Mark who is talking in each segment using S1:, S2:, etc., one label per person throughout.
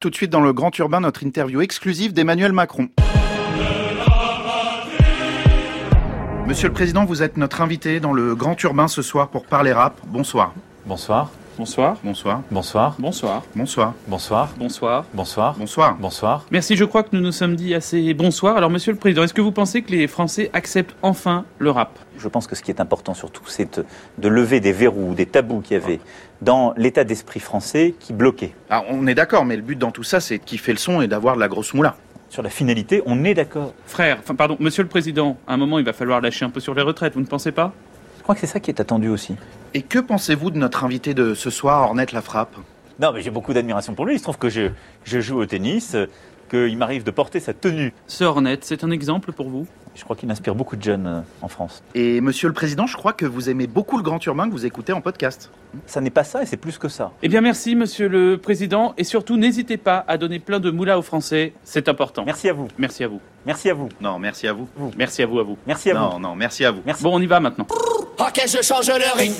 S1: Tout de suite dans le Grand Urbain, notre interview exclusive d'Emmanuel Macron. Monsieur le Président, vous êtes notre invité dans le Grand Urbain ce soir pour parler rap. Bonsoir.
S2: Bonsoir.
S3: Bonsoir.
S1: Bonsoir.
S2: Bonsoir.
S3: Bonsoir.
S1: Bonsoir.
S2: Bonsoir.
S3: Bonsoir.
S2: Bonsoir.
S1: Bonsoir.
S2: Bonsoir.
S3: Merci, je crois que nous nous sommes dit assez bonsoir. Alors, Monsieur le Président, est-ce que vous pensez que les Français acceptent enfin le rap ?
S4: Je pense que ce qui est important surtout, c'est de lever des verrous, des tabous qu'il y avait dans l'état d'esprit français qui bloquait.
S1: Ah, on est d'accord, mais le but dans tout ça, c'est de kiffer le son et d'avoir de la grosse moula.
S4: Sur la finalité, on est d'accord.
S3: Monsieur le Président, à un moment, il va falloir lâcher un peu sur les retraites, vous ne pensez pas ?
S4: Je crois que c'est ça qui est attendu aussi.
S1: Et que pensez-vous de notre invité de ce soir, Ornette Lafrappe ?
S4: Non, mais j'ai beaucoup d'admiration pour lui. Il se trouve que je joue au tennis, qu'il m'arrive de porter sa tenue.
S3: Ce Ornette, c'est un exemple pour vous ?
S4: Je crois qu'il inspire beaucoup de jeunes en France.
S1: Et Monsieur le Président, je crois que vous aimez beaucoup le Grand Urbain que vous écoutez en podcast.
S4: Ça n'est pas ça et c'est plus que ça.
S3: Eh bien, merci, Monsieur le Président. Et surtout, n'hésitez pas à donner plein de moula aux Français. C'est important.
S4: Merci à vous.
S3: Merci à vous.
S4: Merci à vous.
S1: Non, merci à vous.
S3: Merci à vous, à vous.
S4: Merci à vous.
S1: Non, merci à vous.
S4: Merci.
S3: Bon, on y va maintenant.
S5: Ok, je change le ring.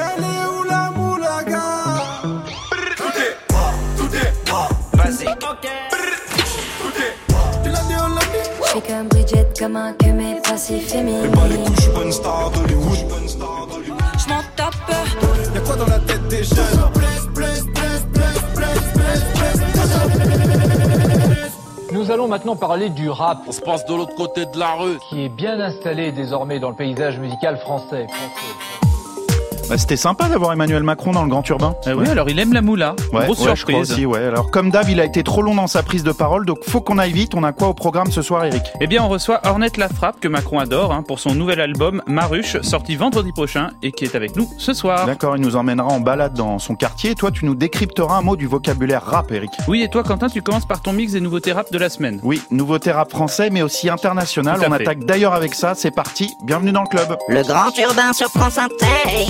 S5: Vas-y.
S6: J'suis comme Bridget, comme un que mes passifs féminines.
S5: Pas les couches, j'suis pas une star d'Hollywood.
S6: J'm'en tape.
S5: Y'a quoi dans la tête des jeunes?
S7: Nous allons maintenant parler du rap,
S8: On se passe de l'autre côté de la rue.
S7: qui est bien installé désormais dans le paysage musical français.
S1: Bah, c'était sympa d'avoir Emmanuel Macron dans le Grand Urbain.
S3: Oui, alors il aime la moula. Grosse
S1: je crois
S3: surprise.
S1: aussi, ouais. Alors, comme d'hab, il a été trop long dans sa prise de parole, donc faut qu'on aille vite. On a quoi au programme ce soir, Eric ?
S3: Eh bien, on reçoit Ornette Lafrappe, que Macron adore, pour son nouvel album Maruche, sorti vendredi prochain et qui est avec nous ce soir.
S1: D'accord, il nous emmènera en balade dans son quartier. Et toi, tu nous décrypteras un mot du vocabulaire rap, Eric.
S3: Oui, et toi, Quentin, tu commences par ton mix des nouveautés rap de la semaine.
S1: Oui, nouveauté rap français, mais aussi international.
S3: Tout à
S1: On
S3: fait.
S1: attaque d'ailleurs avec ça. C'est parti. Bienvenue dans le club.
S9: Le Grand Urbain sur France Inter.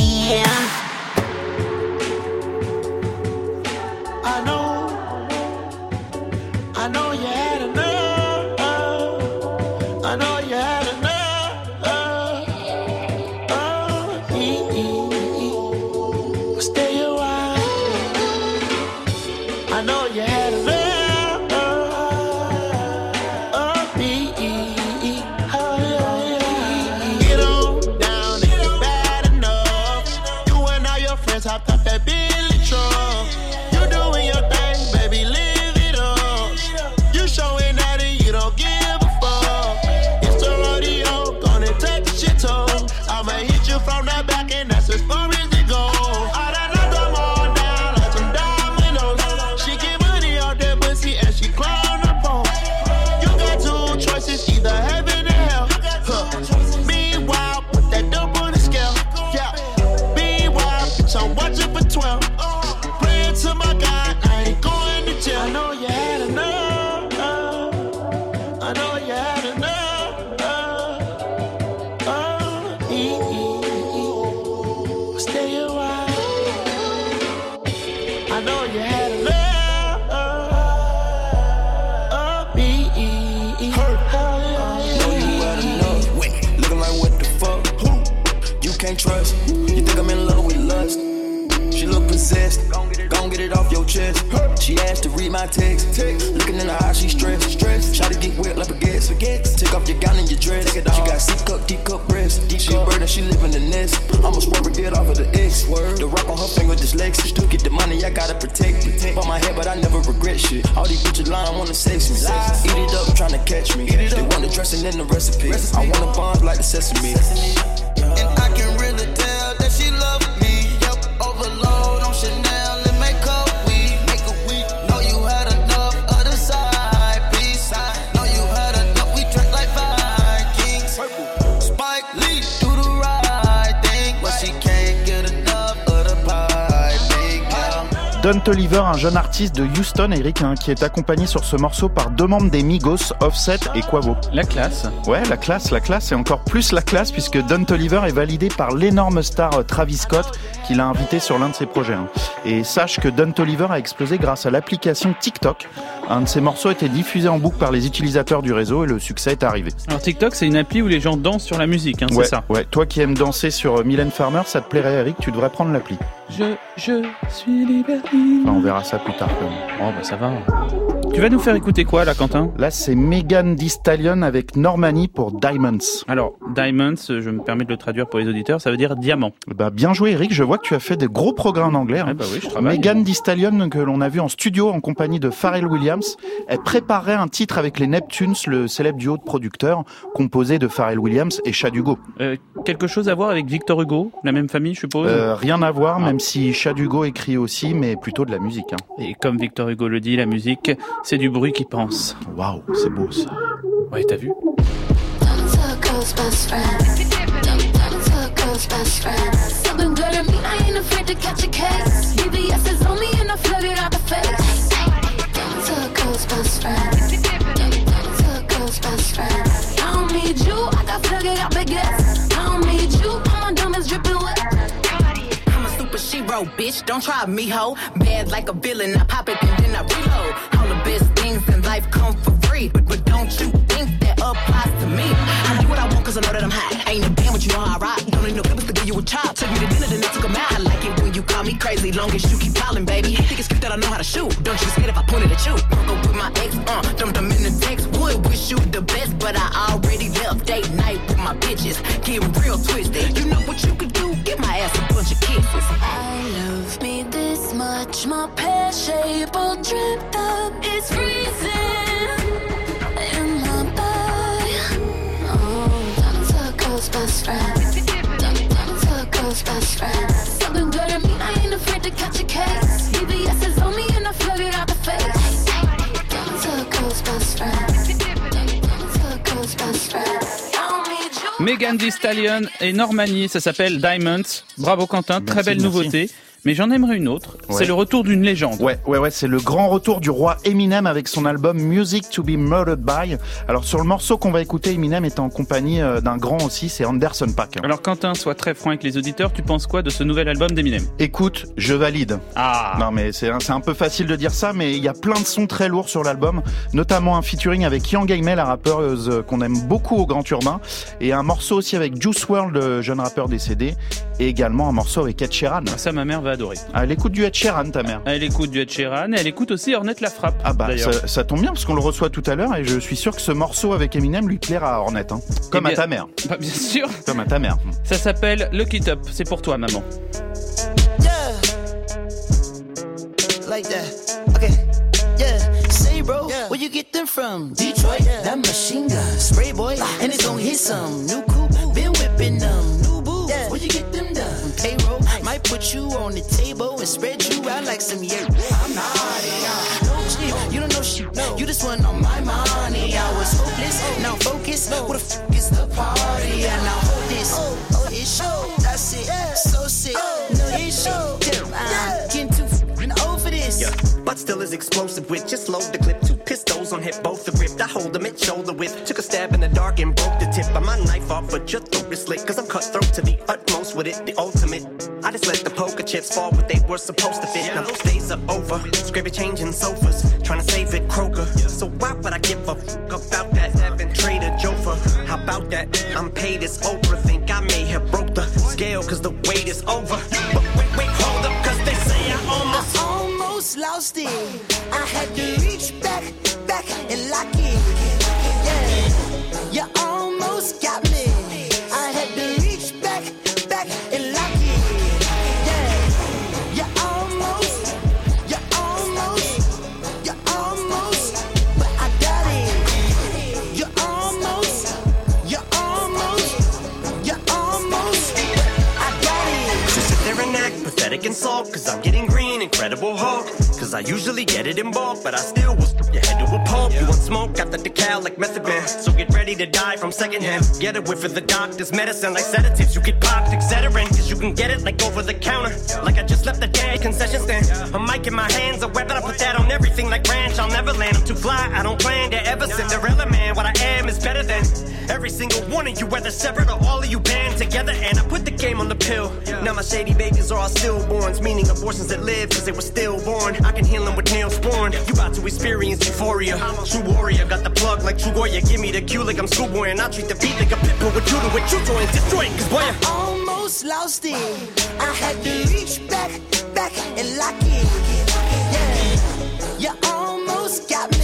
S5: Trust. You think I'm in love with lust? She look possessed. Gon' get it off your chest. She asked to read my text. Looking in her eyes, she stressed. Try to get wet like baguettes. Take off your gown and your dress. She got C-cup, D-cup breasts. She a bird and she live in the nest. I'ma swerve and get off of the X. The rock on her finger dyslexic. Still get the money, I gotta protect it. Bought my head, but I never regret shit. All these bitches lying, wanna sex me. Eat it up, tryna catch me. They want the dressing in the recipe. I want a bond like the sesame. And I can really tell that she love me. Yep, overload on Chanel and makeup. We make a week. Know you had enough of the side piece. Know you had enough. We drank like Vikings. Spike Lee do the right thing, but she can't get enough of the piping.
S1: Don Toliver, un jeune artiste de Houston, Eric, qui est accompagné sur ce morceau par deux membres des Migos, Offset et Quavo.
S3: La classe.
S1: Ouais, la classe, et encore plus la classe puisque Don Toliver est validé par l'énorme star Travis Scott qui l'a invité sur l'un de ses projets. Et sache que Don Toliver a explosé grâce à l'application TikTok. Un de ses morceaux a été diffusé en boucle par les utilisateurs du réseau et le succès est arrivé.
S3: Alors TikTok, c'est une appli où les gens dansent sur la musique, c'est ça ?
S1: Ouais, toi qui aimes danser sur Mylène Farmer, ça te plairait, Eric, tu devrais prendre l'appli.
S3: Je suis libertine.
S1: Enfin, on verra ça plus tard quand même.
S3: Oh bah ça va. Tu vas nous faire écouter quoi là, Quentin ?
S1: Là, c'est Megan Thee Stallion avec Normani pour Diamonds.
S3: Alors, Diamonds, je me permets de le traduire pour les auditeurs, ça veut dire diamant.
S1: Bah, bien joué Eric, je vois que tu as fait des gros progrès en anglais.
S3: Bah oui, je travaille.
S1: Megan Thee Stallion, que l'on a vu en studio en compagnie de Pharrell Williams, elle préparait un titre avec les Neptunes, le célèbre duo de producteurs composé de Pharrell Williams et Shad Hugo.
S3: Quelque chose à voir avec Victor Hugo, la même famille, je suppose ?
S1: Rien à voir, même si Shad Hugo écrit aussi, mais plutôt de la musique. Hein.
S3: Et comme Victor Hugo le dit, la musique, c'est du bruit qui pense.
S1: Waouh, c'est beau ça.
S3: Ouais, t'as vu ?
S2: Bitch, don't try me, ho. Bad like a villain, I pop it and then I reload. All the best things in life come for free, but don't you think that applies to me? I do what I want cause I know that I'm hot. Ain't a damn what you know how I rock. Don't need no papers to give you a chop. Took you to dinner, then I took 'em out. I like it when you call me crazy, long as you keep calling, baby. Think it's cute that I know how to shoot. Don't you scared if I point it at you? Go with my ex, them in the text. Would wish you the best, but I already left date night with my bitches. Getting real twisted. You know what you could do? Give my ass a bunch of kisses.
S6: Love me this much, my pear shape all dripped up. It's freezing in my body. Oh, diamonds are a girl's best friend. Diamonds are a girl's best friend. Something good at me, I ain't afraid to catch a case. BBS is on me and I float it out the face. Diamonds are a girl's best friend. Diamonds are a girl's best friend.
S3: Megan Thee Stallion et Normani, ça s'appelle Diamonds. Bravo Quentin, très belle nouveauté. Mais j'en aimerais une autre, c'est le retour d'une légende.
S1: Ouais, c'est le grand retour du roi Eminem avec son album Music to be Murdered by. Alors sur le morceau qu'on va écouter, Eminem est en compagnie d'un grand aussi, c'est Anderson .Paak.
S3: Alors Quentin, sois très franc avec les auditeurs, tu penses quoi de ce nouvel album d'Eminem ?
S1: Écoute, je valide. Non mais c'est un peu facile de dire ça, mais il y a plein de sons très lourds sur l'album, notamment un featuring avec Yang Aimee, la rappeuse qu'on aime beaucoup au Grand Urbain, et un morceau aussi avec Juice WRLD, le jeune rappeur décédé, et également un morceau avec Ed Sheeran.
S3: Ça, ma mère va adorer.
S1: Elle écoute du Ed Sheeran, ta mère.
S3: Elle écoute du Ed Sheeran, et elle écoute aussi Ornette La Frappe.
S1: Ah bah ça tombe bien parce qu'on le reçoit tout à l'heure et je suis sûr que ce morceau avec Eminem lui plaira à Ornette, hein. Comme à ta mère.
S3: Bah bien sûr.
S1: Comme à ta mère.
S3: Ça s'appelle Look It Up, c'est pour toi maman.
S10: Yeah. Like that. Okay. Yeah. Say bro, where you get them from? Detroit. That machine gun. Spray boy, and it's gon' hit some. New coupe, been whipping them. New boo, where you get them done? Payroll, might put you on the table and spread you out like some yeah. I'm naughty, no shit, you don't know shit. No. You just want on my money. I was hopeless, now focus. What the f is the party? Yeah, now hold this. Oh, it's show, that's it. So sick, no it's show. I'm getting too old for this.
S11: Yeah, but still is explosive with just load the clip. Two pistols on hip, both are gripped. I hold them at shoulder width. Took a stab in the dark and broke the tip of my knife off, but your throat is slit. Cause I'm cutthroat to the utmost with it, the ultimate. I just let the poker chips fall where they were supposed to fit. Now those days are over. Scrape it, changing sofas, trying to save it Kroger. So why would I give a fuck about that? Having traded Jofa. How about that? I'm paid as Oprah. Think I may have broke the scale cause the wait is over. But wait, hold up, cause they say I almost
S10: lost it. I had to reach back and lock it. Yeah, you almost got me. I had to reach back and lock it. Yeah, you almost, but I got it. You almost, I got it.
S11: So sit there and act pathetic and sulk, cause I'm getting green, Incredible Hulk. Cause I usually get it in bulk, but I still will strip your head to a pulp. You want smoke, got the decal like Method Man. So get ready to die from secondhand. Get a whiff of the doctor's medicine like sedatives. You get popped, etc. Cause you can get it like over the counter. Like I just left the day concession stand. A mic in my hands, a weapon, I put that on everything like ranch. I'll never land, I'm too fly, I don't plan to ever Cinderella man. What I am is better than every single one of you, whether separate or all of you band together. And I put the game on the pill. Now my shady babies are all stillborns, meaning abortions that live cause they were stillborn. I can heal them with nails born. You about to experience euphoria. True warrior, got the plug like True Goya. Give me the cue like I'm schoolboy, and I'll treat the beat like a pit bull with you to with true joy and destroy it. Cause boy,
S10: I almost lost it. I had to reach back and lock it. Yeah, you almost got me.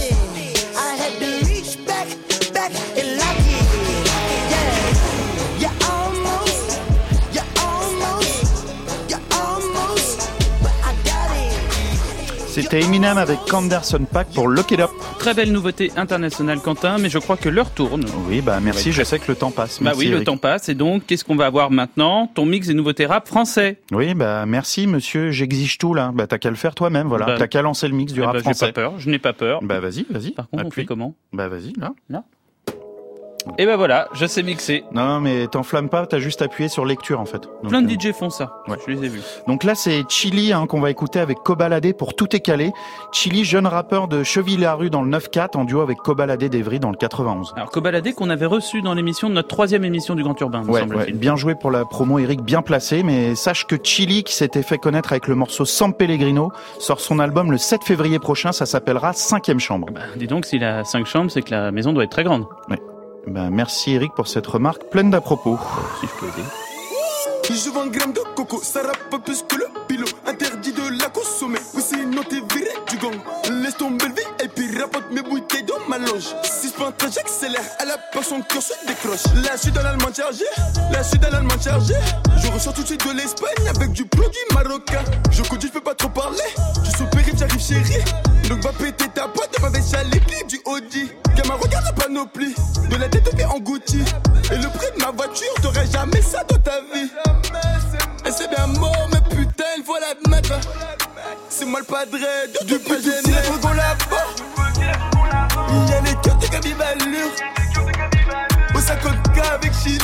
S1: C'était Eminem avec Anderson .Paak pour Lock It Up.
S3: Très belle nouveauté internationale, Quentin, mais je crois que l'heure tourne.
S1: Oui, merci, je sais que le temps passe.
S3: Merci,
S1: Eric.
S3: Le temps passe, et donc, qu'est-ce qu'on va avoir maintenant? Ton mix des nouveautés rap français.
S1: Oui, merci, monsieur, j'exige tout, là. T'as qu'à le faire toi-même, voilà. T'as qu'à lancer le mix du rap français.
S3: Je n'ai pas peur.
S1: Vas-y.
S3: Par contre, on fait comment?
S1: Vas-y, là.
S3: Et voilà, je sais mixer.
S1: Non, mais t'enflamme pas, t'as juste appuyé sur lecture en fait. Donc,
S3: plein de DJ font ça,
S1: ouais.
S3: Je les ai vus.
S1: Donc là c'est Chili qu'on va écouter avec Kobalade pour Tout est calé. Chili, jeune rappeur de Cheville-la-Rue dans le 9-4 en duo avec Kobalade d'Evry dans le 91.
S3: Alors Kobalade qu'on avait reçu dans l'émission de notre 3e émission du Grand Urbain, me semble-t-il.
S1: Bien joué pour la promo Eric, bien placé, mais sache que Chili qui s'était fait connaître avec le morceau San Pellegrino sort son album le 7 février prochain, ça s'appellera 5e chambre.
S3: Dis donc, s'il a 5 chambres, c'est que la maison doit être très grande.
S1: Ouais. Merci Eric pour cette remarque pleine d'à-propos.
S3: Si je peux aider.
S5: Je vends gramme de coco, ça rappe plus que le pilote. Interdit de la consommer, ou sinon t'es viré du gang. Laisse tomber le vie et puis rapporte mes bouteilles dans ma loge. 6 points j'accélère, à la peur son cœur se décroche. Là je suis dans l'allemand chargé, je ressors tout de suite de l'Espagne avec du produit marocain. Je conduis, je peux pas trop parler, je suis au périph', j'arrive chérie. Donc va péter ta pote, va baisser à l'équipe du Audi. Gamin regarde la panoplie, de la tête au pied englouti. Et le prix de ma voiture, t'aurais jamais ça dans ta vie. Et c'est bien mort, mais putain, il faut l'admettre. C'est moi le padre du PGN. Les frugons là-bas, il y a les cœurs de Gabi Valure. Au 50K avec Chili.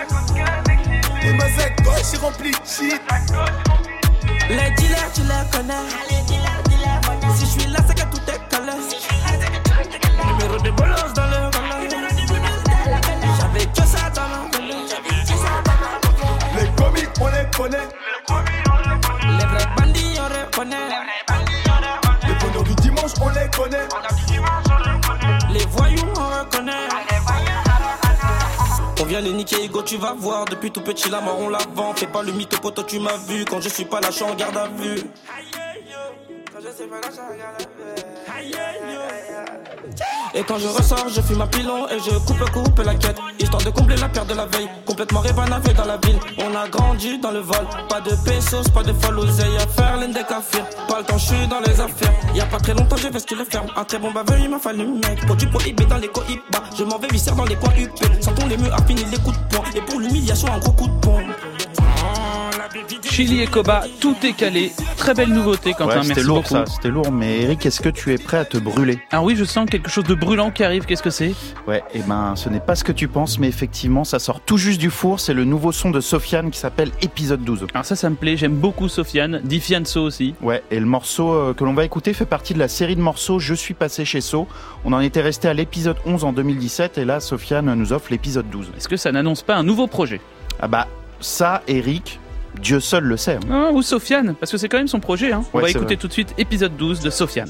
S5: Et ma sacoche est remplie de shit.
S12: Les dealers, tu les connais. Si je suis là, c'est que tout est collé. Numéro de bolos dans le relais. J'avais que ça dans ma relais.
S5: Les commis, on les connaît.
S12: Les vrais bandits, on les connaît.
S5: Les bonheurs du dimanche, on les connaît.
S12: Les voyous, on reconnaît. On vient les niquer, Hugo, tu vas voir. Depuis tout petit, la mort, on la vend. Fais pas le mytho, poto, tu m'as vu. Quand je suis pas là, je suis en garde à vue. Quand je suis pas là, je suis en garde à vue. Et quand je ressors, je fume un pilon et je coupe la quête. Histoire de combler la perte de la veille. Complètement rébanavé dans la ville. On a grandi dans le vol. Pas de pesos, pas de folle oseille à faire l'un des kafirs. Pas le temps, je suis dans les affaires. Y'a pas très longtemps, j'ai vesti le ferme. Un très bon baveux, il m'a fallu mec. Produit prohibé dans les cohibas. Je m'en vais viscère dans les coins UP. Sentons les murs à finir les coups de poing. Et pour l'humiliation, un gros coup de pompe.
S3: Chili et Koba, tout est calé. Très belle nouveauté, Quentin, merci
S1: c'était lourd,
S3: beaucoup.
S1: Ça, c'était lourd, mais Eric, est-ce que tu es prêt à te brûler?
S3: Ah oui, je sens quelque chose de brûlant qui arrive, qu'est-ce que c'est?
S1: Ouais, ce n'est pas ce que tu penses, mais effectivement, ça sort tout juste du four, c'est le nouveau son de Sofiane qui s'appelle Épisode 12.
S3: Alors ça me plaît, j'aime beaucoup Sofiane, dit Fianso aussi.
S1: Ouais, et le morceau que l'on va écouter fait partie de la série de morceaux Je suis passé chez So. On en était resté à l'épisode 11 en 2017, et là, Sofiane nous offre l'épisode 12.
S3: Est-ce que ça n'annonce pas un nouveau projet?
S1: Ah ça, Eric... Dieu seul le sait.
S3: Ah, ou Sofiane, parce que c'est quand même son projet. On va écouter
S1: vrai.
S3: tout de suite épisode 12 de Sofiane.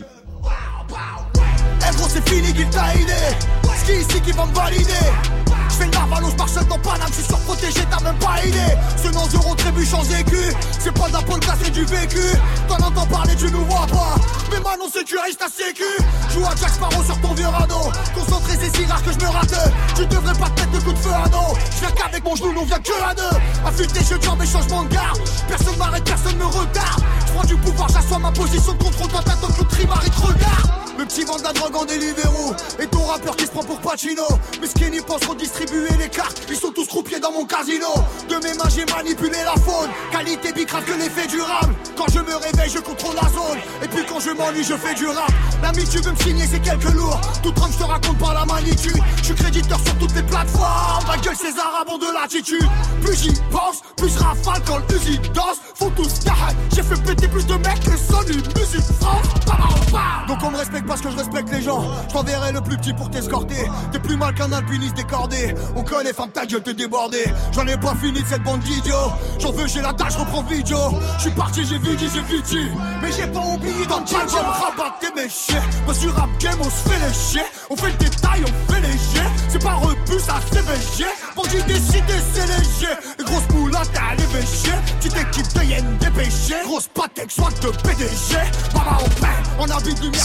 S5: Eh gros c'est fini qu'il t'a aidé. Ce qui est ici qui va me valider. Je fais le narvalo, je marche seul dans Paname, je suis surprotégé, t'as même pas idée. Ce nom zéro trébuche en écu. C'est pas de la polka, c'est du vécu. T'en entends parler, tu nous vois pas. Mais maintenant sécurise ta sécu. Joue à Jack Sparrow sur ton vieux radeau. Concentré, c'est si rare que je me rate. Tu devrais pas te mettre de coup de feu à dos. Je viens qu'avec mon genou, on vient que à deux. Affûté, je tiens mes changements de garde. Personne m'arrête, personne me retarde. Je prends du pouvoir, j'assois ma position de contrôle. Toi t'attends que le trimari te regarde. Le petit vend de la drogue en Deliveroo. Et ton rappeur qui se prend pour Pacino. Mes skinny pensent redistribuer les cartes. Ils sont tous croupiers dans mon casino. De mes mains j'ai manipulé la faune. Qualité bicrave que l'effet durable. Quand je me réveille je contrôle la zone. Et puis quand je m'ennuie je fais du rap. L'ami tu veux me signer c'est quelques lourds. Tout trump je te raconte pas la magnitude. Je suis créditeur sur toutes les plateformes. Ma gueule ces arabes ont de l'attitude. Plus j'y pense, plus je rafale quand l'usine danse. Faut tous carré. J'ai fait péter plus de mecs que son une musique France. Donc on me respecte parce que je respecte les gens. Je t'enverrai le plus petit pour t'escorter. T'es plus mal qu'un alpiniste décordé. On connaît femme ta gueule t'es débordé. J'en ai pas fini de cette bande d'idiots. J'en veux j'ai la dalle je reprends vidéo. Je suis parti j'ai vu mais j'ai pas oublié dans le chat. J'ai rabatté mes chiens. Moi sur rap game on se fait les chiens. On fait le détail on fait léger. C'est pas repu ça c'est léger. Bandit décidé c'est léger. Les grosses moulades à l'évêché. Petite équipe de yen dépêché. Grosse patek soit de PDG. Maman on peint on habite lumière.
S3: Sofiane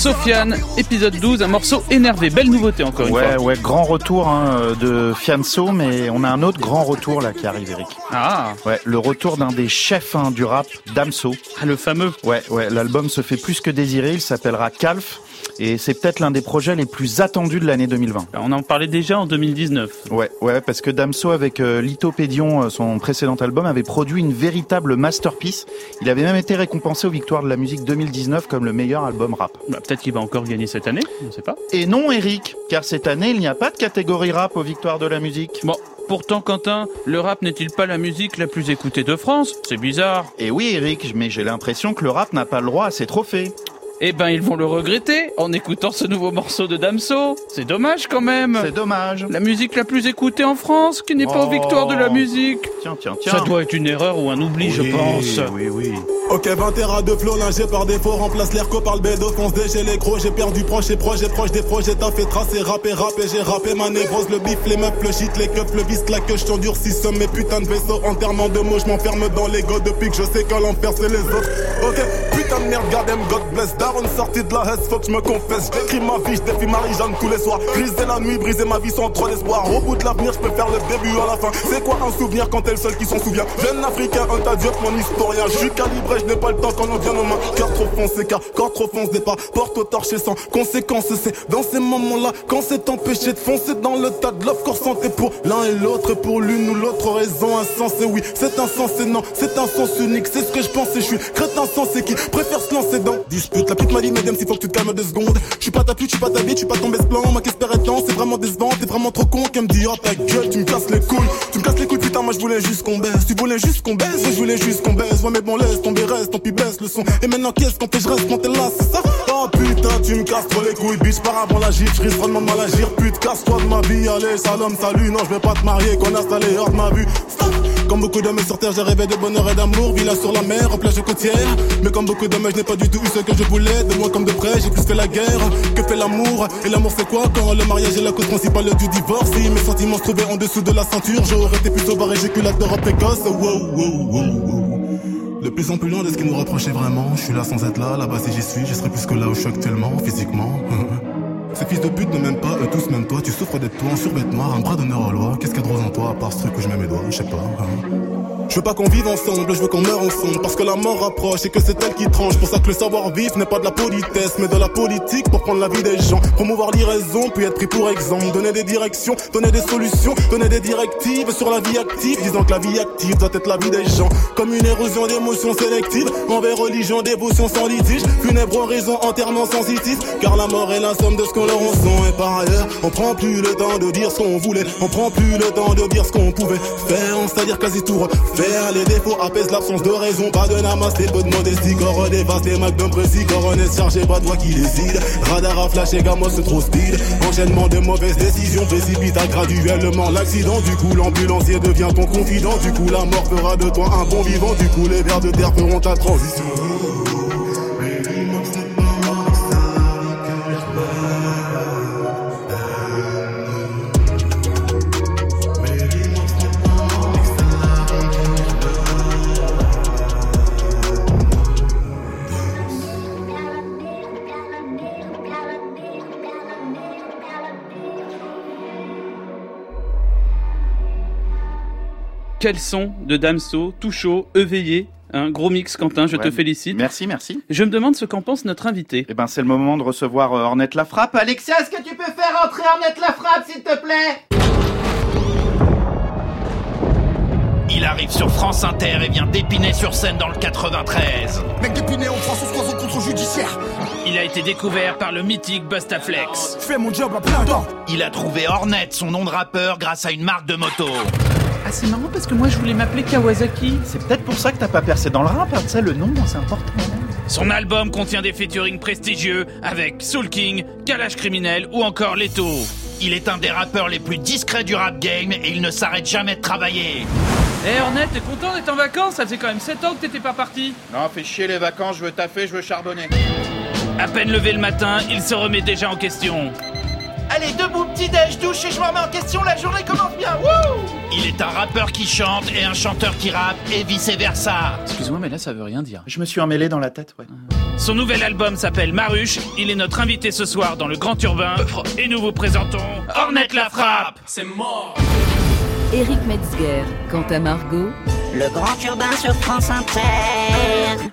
S3: Stan, épisode 12, un morceau énervé. Belle nouveauté encore une fois.
S1: Ouais, grand retour de Fianso, mais on a un autre grand retour là qui arrive, Eric.
S3: Ah.
S1: Ouais, le retour d'un des chefs du rap, Damso.
S3: Ah, le fameux.
S1: Ouais, l'album se fait plus que désirer, il s'appellera Calf. Et c'est peut-être l'un des projets les plus attendus de l'année 2020.
S3: On en parlait déjà en 2019.
S1: Ouais, parce que Damso, avec Lithopédion, son précédent album, avait produit une véritable masterpiece. Il avait même été récompensé aux Victoires de la musique 2019 comme le meilleur album rap.
S3: Peut-être qu'il va encore gagner cette année, on ne sait pas.
S1: Et non, Eric, car cette année, il n'y a pas de catégorie rap aux Victoires de la musique.
S3: Bon. Pourtant, Quentin, le rap n'est-il pas la musique la plus écoutée de France ? C'est bizarre.
S1: Et oui, Eric, mais j'ai l'impression que le rap n'a pas le droit à ses trophées.
S3: Eh ben, ils vont le regretter en écoutant ce nouveau morceau de Damso. C'est dommage quand même.
S1: C'est dommage.
S3: La musique la plus écoutée en France, qui n'est pas aux Victoires de la musique.
S1: Tiens.
S3: Ça doit être une erreur ou un oubli, je pense.
S1: Oui.
S13: Ok, 20 terras de flow, lingé par défaut, remplace l'ERCO par le bédo, fonce j'ai les gros, j'ai perdu proche et proche des projets, t'as fait tracer, rappé, j'ai rappé ma névrose, le bif, les meufs, le shit, les keufs, le vice, la queue, je t'endurcis, somme mes putains de vaisseaux, enterrement de mots, je m'enferme dans l'ego depuis que je sais qu'à l'enfer c'est les autres. Ok, putain de merde, God damn, God bless, Daron sorti de la hesse, faut que je me confesse, j'écris ma vie, je défie Marie-Jeanne tous les soirs, griser la nuit, briser ma vie sans trop d'espoir, au bout de l'avenir, je peux faire le début à la fin, c'est quoi un souvenir quand t'es le seul qui s'en souvient, jeune africain, un tas d'yeux, mon historien, je suis calibré, je n'ai pas le temps quand on vient nos mains, cœur trop foncé, car corps trop fonce, départ, porte au torché sans conséquence, c'est dans ces moments-là, quand c'est empêché de foncer dans le tas de l'offre, corps santé pour l'un et l'autre, pour l'une ou l'autre raison insensée, oui, c'est insensé, non, c'est un sens unique, c'est ce que je pensais, je suis crétin sensé qui préfère se lancer dans dispute, la petite m'a dit, mesdames, s'il faut que tu te calmes 2 secondes, je suis pas ta pute, je suis pas ta bite, je suis pas tombé ce plan, ma qu'espérait tant, c'est vraiment décevant, t'es vraiment trop con, qu'elle me dit, oh ta gueule, tu me casses les couilles, putain, moi je voulais juste qu'on baisse, tu voulais juste qu'on baisse, je voulais juste qu'on baisse, ouais mais bon laisse tomber, reste, tant pis baisse le son, et maintenant qu'est-ce qu'on fait, je reste quand t'es là, c'est ça? Oh putain, tu me casses trop les couilles, bitch, par avant la gifle, je risque vraiment de mal agir, pute, casse-toi de ma vie, allez, salam, salut, non, je vais pas te marier, connasse, allez, hors de ma vue, stop. Comme beaucoup d'hommes sur terre, j'ai rêvé de bonheur et d'amour, villa sur la mer, en plage côtière, mais comme beaucoup d'hommes, je n'ai pas du tout eu ce que je voulais, de loin comme de près, j'ai plus fait la guerre, que fait l'amour, et l'amour c'est quoi quand le mariage est la cause principale du divorce, si mes sentiments se trouvaient en dessous de la ceinture, j'aurais été plutôt barré, éjaculateur précoce, wow. De plus en plus loin de ce qu'ils nous reprochaient vraiment, je suis là sans être là-bas si j'y suis, je serais plus que là où je suis actuellement, physiquement. Ces fils de pute ne m'aiment pas, eux tous même toi, tu souffres d'être toi, un survêtement, un bras d'honneur aux lois, qu'est-ce qu'il y a de rose en toi, à part ce truc où je mets mes doigts, je sais pas. Je veux pas qu'on vive ensemble, je veux qu'on meure ensemble, parce que la mort rapproche et que c'est elle qui tranche, pour ça que le savoir-vivre n'est pas de la politesse, mais de la politique pour prendre la vie des gens, promouvoir l'irraison, puis être pris pour exemple, donner des directions, donner des solutions, donner des directives sur la vie active, disant que la vie active doit être la vie des gens, comme une érosion d'émotions sélectives, envers religion, dévotion sans litige, funèbre oraison, enterrement sensitif, car la mort est la somme de ce qu'on leur ressent, et par ailleurs, on prend plus le temps de dire ce qu'on voulait, on prend plus le temps de dire ce qu'on pouvait faire, c'est-à-dire quasi tout refaire, les défauts apaisent l'absence de raison, pas de namaste, peu de modestie, corps dévaste, les macs d'un précis, coronets chargé, pas de voix qui décide, radar à flash et gamos c'est trop speed, enchaînement de mauvaises décisions, précipita graduellement l'accident, du coup l'ambulancier devient ton confident, du coup la mort fera de toi un bon vivant, du coup les vers de terre feront ta transition.
S3: Quel son de Damso, tout chaud, éveillé, un gros mix Quentin, je te félicite.
S1: Merci.
S3: Je me demande ce qu'en pense notre invité.
S1: Eh ben c'est le moment de recevoir Ornette La Frappe. Alexia, est-ce que tu peux faire entrer Ornette La Frappe s'il te plaît?
S14: Il arrive sur France Inter et vient d'Épinay-sur-Seine dans le 93.
S15: Mec d'Épinay, on prend son croisant contre judiciaire.
S3: Il a été découvert par le mythique Bustaflex.
S15: Je fais mon job à plein temps.
S14: Il a trouvé Ornette, son nom de rappeur, grâce à une marque de moto.
S3: Ah c'est marrant parce que moi je voulais m'appeler Kawasaki.
S1: C'est peut-être pour ça que t'as pas percé dans le rap, tu sais, le nom c'est important.
S3: Son album contient des featuring prestigieux avec Soul King, Kalash Criminel ou encore Leto.
S14: Il est un des rappeurs les plus discrets du rap game et il ne s'arrête jamais de travailler.
S3: Ornette, t'es content d'être en vacances? Ça faisait quand même 7 ans que t'étais pas parti.
S1: Non, fais chier les vacances, je veux taffer, je veux charbonner.
S3: À peine levé le matin, il se remet déjà en question.
S14: Allez, debout, petit-déj, douche et je me remets en question, la journée commence bien, wouh! Il est un rappeur qui chante et un chanteur qui rappe et vice-versa.
S3: Excuse-moi, mais là ça veut rien dire.
S1: Je me suis emmêlé dans la tête, ouais.
S3: Son nouvel album s'appelle Maruche. Il est notre invité ce soir dans le Grand Urbain. Et nous vous présentons Ornette la Frappe.
S14: C'est mort.
S16: Éric Metzger, quant à Margot.
S9: Le Grand Urbain sur France Inter.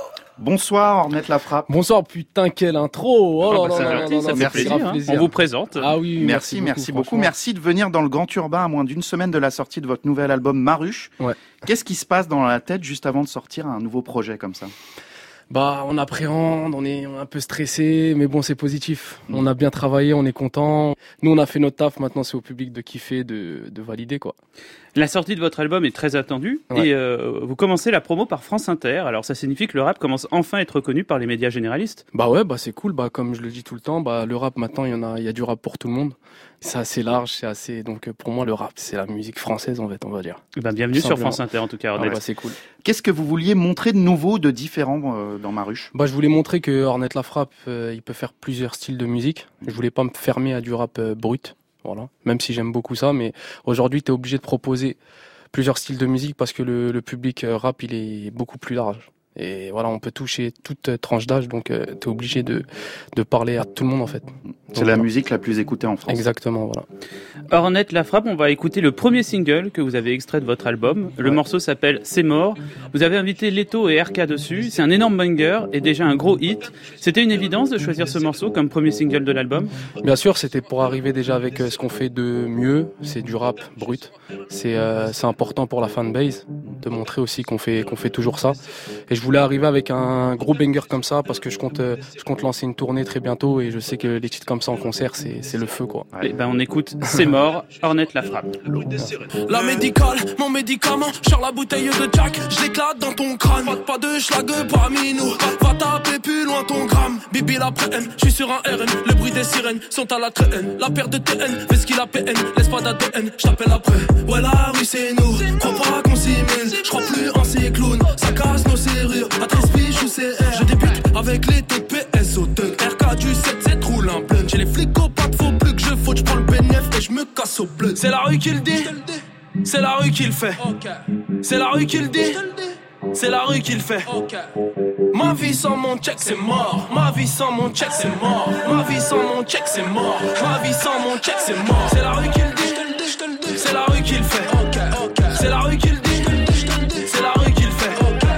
S1: Bonsoir Ornette la Frappe.
S17: Bonsoir, putain quelle intro.
S3: Oh là là, merci. On vous présente.
S17: Ah oui,
S1: merci beaucoup. Merci de venir dans le Grand Urbain à moins d'une semaine de la sortie de votre nouvel album Maruche. Ouais. Qu'est-ce qui se passe dans la tête juste avant de sortir un nouveau projet comme ça ?
S17: Bah, on appréhende, on est un peu stressé, mais bon, c'est positif. On a bien travaillé, on est content. Nous, on a fait notre taf. Maintenant, c'est au public de kiffer, de valider, quoi.
S3: La sortie de votre album est très attendue. Ouais. Et vous commencez la promo par France Inter. Alors, ça signifie que le rap commence enfin à être reconnu par les médias généralistes.
S17: Bah ouais, bah c'est cool. Bah comme je le dis tout le temps, bah le rap maintenant, il y a du rap pour tout le monde. C'est assez large, c'est assez. Donc pour moi, le rap, c'est la musique française, en fait, on va dire.
S3: Ben, bienvenue sur France Inter, en tout cas.
S17: Ah ouais, bah, c'est cool.
S1: Qu'est-ce que vous vouliez montrer de nouveau, de différent dans Maruche ?
S17: Bah, je voulais montrer que Ornette la Frappe, il peut faire plusieurs styles de musique. Je voulais pas me fermer à du rap brut, voilà. Même si j'aime beaucoup ça, mais aujourd'hui, t'es obligé de proposer plusieurs styles de musique parce que le public rap, il est beaucoup plus large. Et voilà, on peut toucher toute tranche d'âge, donc t'es obligé de parler à tout le monde en fait.
S1: C'est la musique la plus écoutée en France.
S17: Exactement, voilà.
S3: Ornette la Frappe, on va écouter le premier single que vous avez extrait de votre album. Le morceau s'appelle C'est mort. Vous avez invité Leto et RK dessus. C'est un énorme banger et déjà un gros hit. C'était une évidence de choisir ce morceau comme premier single de l'album ?
S17: Bien sûr, c'était pour arriver déjà avec ce qu'on fait de mieux. C'est du rap brut. C'est important pour la fanbase de montrer aussi qu'on fait toujours ça. Et je voulais arriver avec un gros banger comme ça parce que je compte lancer une tournée très bientôt et je sais que les titres comme ça en concert c'est le feu quoi.
S3: Et ben on écoute C'est mort, Ornette la Frappe.
S12: La médicale, mon médicament, sur la bouteille de Jack, je l'éclate dans ton crâne. Pas de schlag parmi nous, va taper plus loin ton gramme. Bibi la prenne, je suis sur un RN, le bruit des sirènes sont à la traîne. La paire de TN, fais ce qu'il a PN, laisse pas d'ADN, je t'appelle après. Ouais la rue c'est nous, crois pas qu'on s'y mêle, je crois plus en ces clowns, ça casse nos serrures. À 13 piges ou CR, je débute avec les TPS au thug. RK du 7-7 roule un blunt. J'ai les flics au pas de faux plus que je faute, je prends le bénéf et je me casse au bleu. C'est la rue qui le dit, c'est la rue qui le fait. C'est la rue qui le dit, c'est la rue qui le fait. Ma vie sans mon check c'est mort. Ma vie sans mon check c'est mort. Ma vie sans mon check c'est mort. Ma vie sans mon check c'est mort. C'est la rue qui le dit, c'est la rue qui le fait. C'est la rue qui le dit, c'est la rue qui le fait.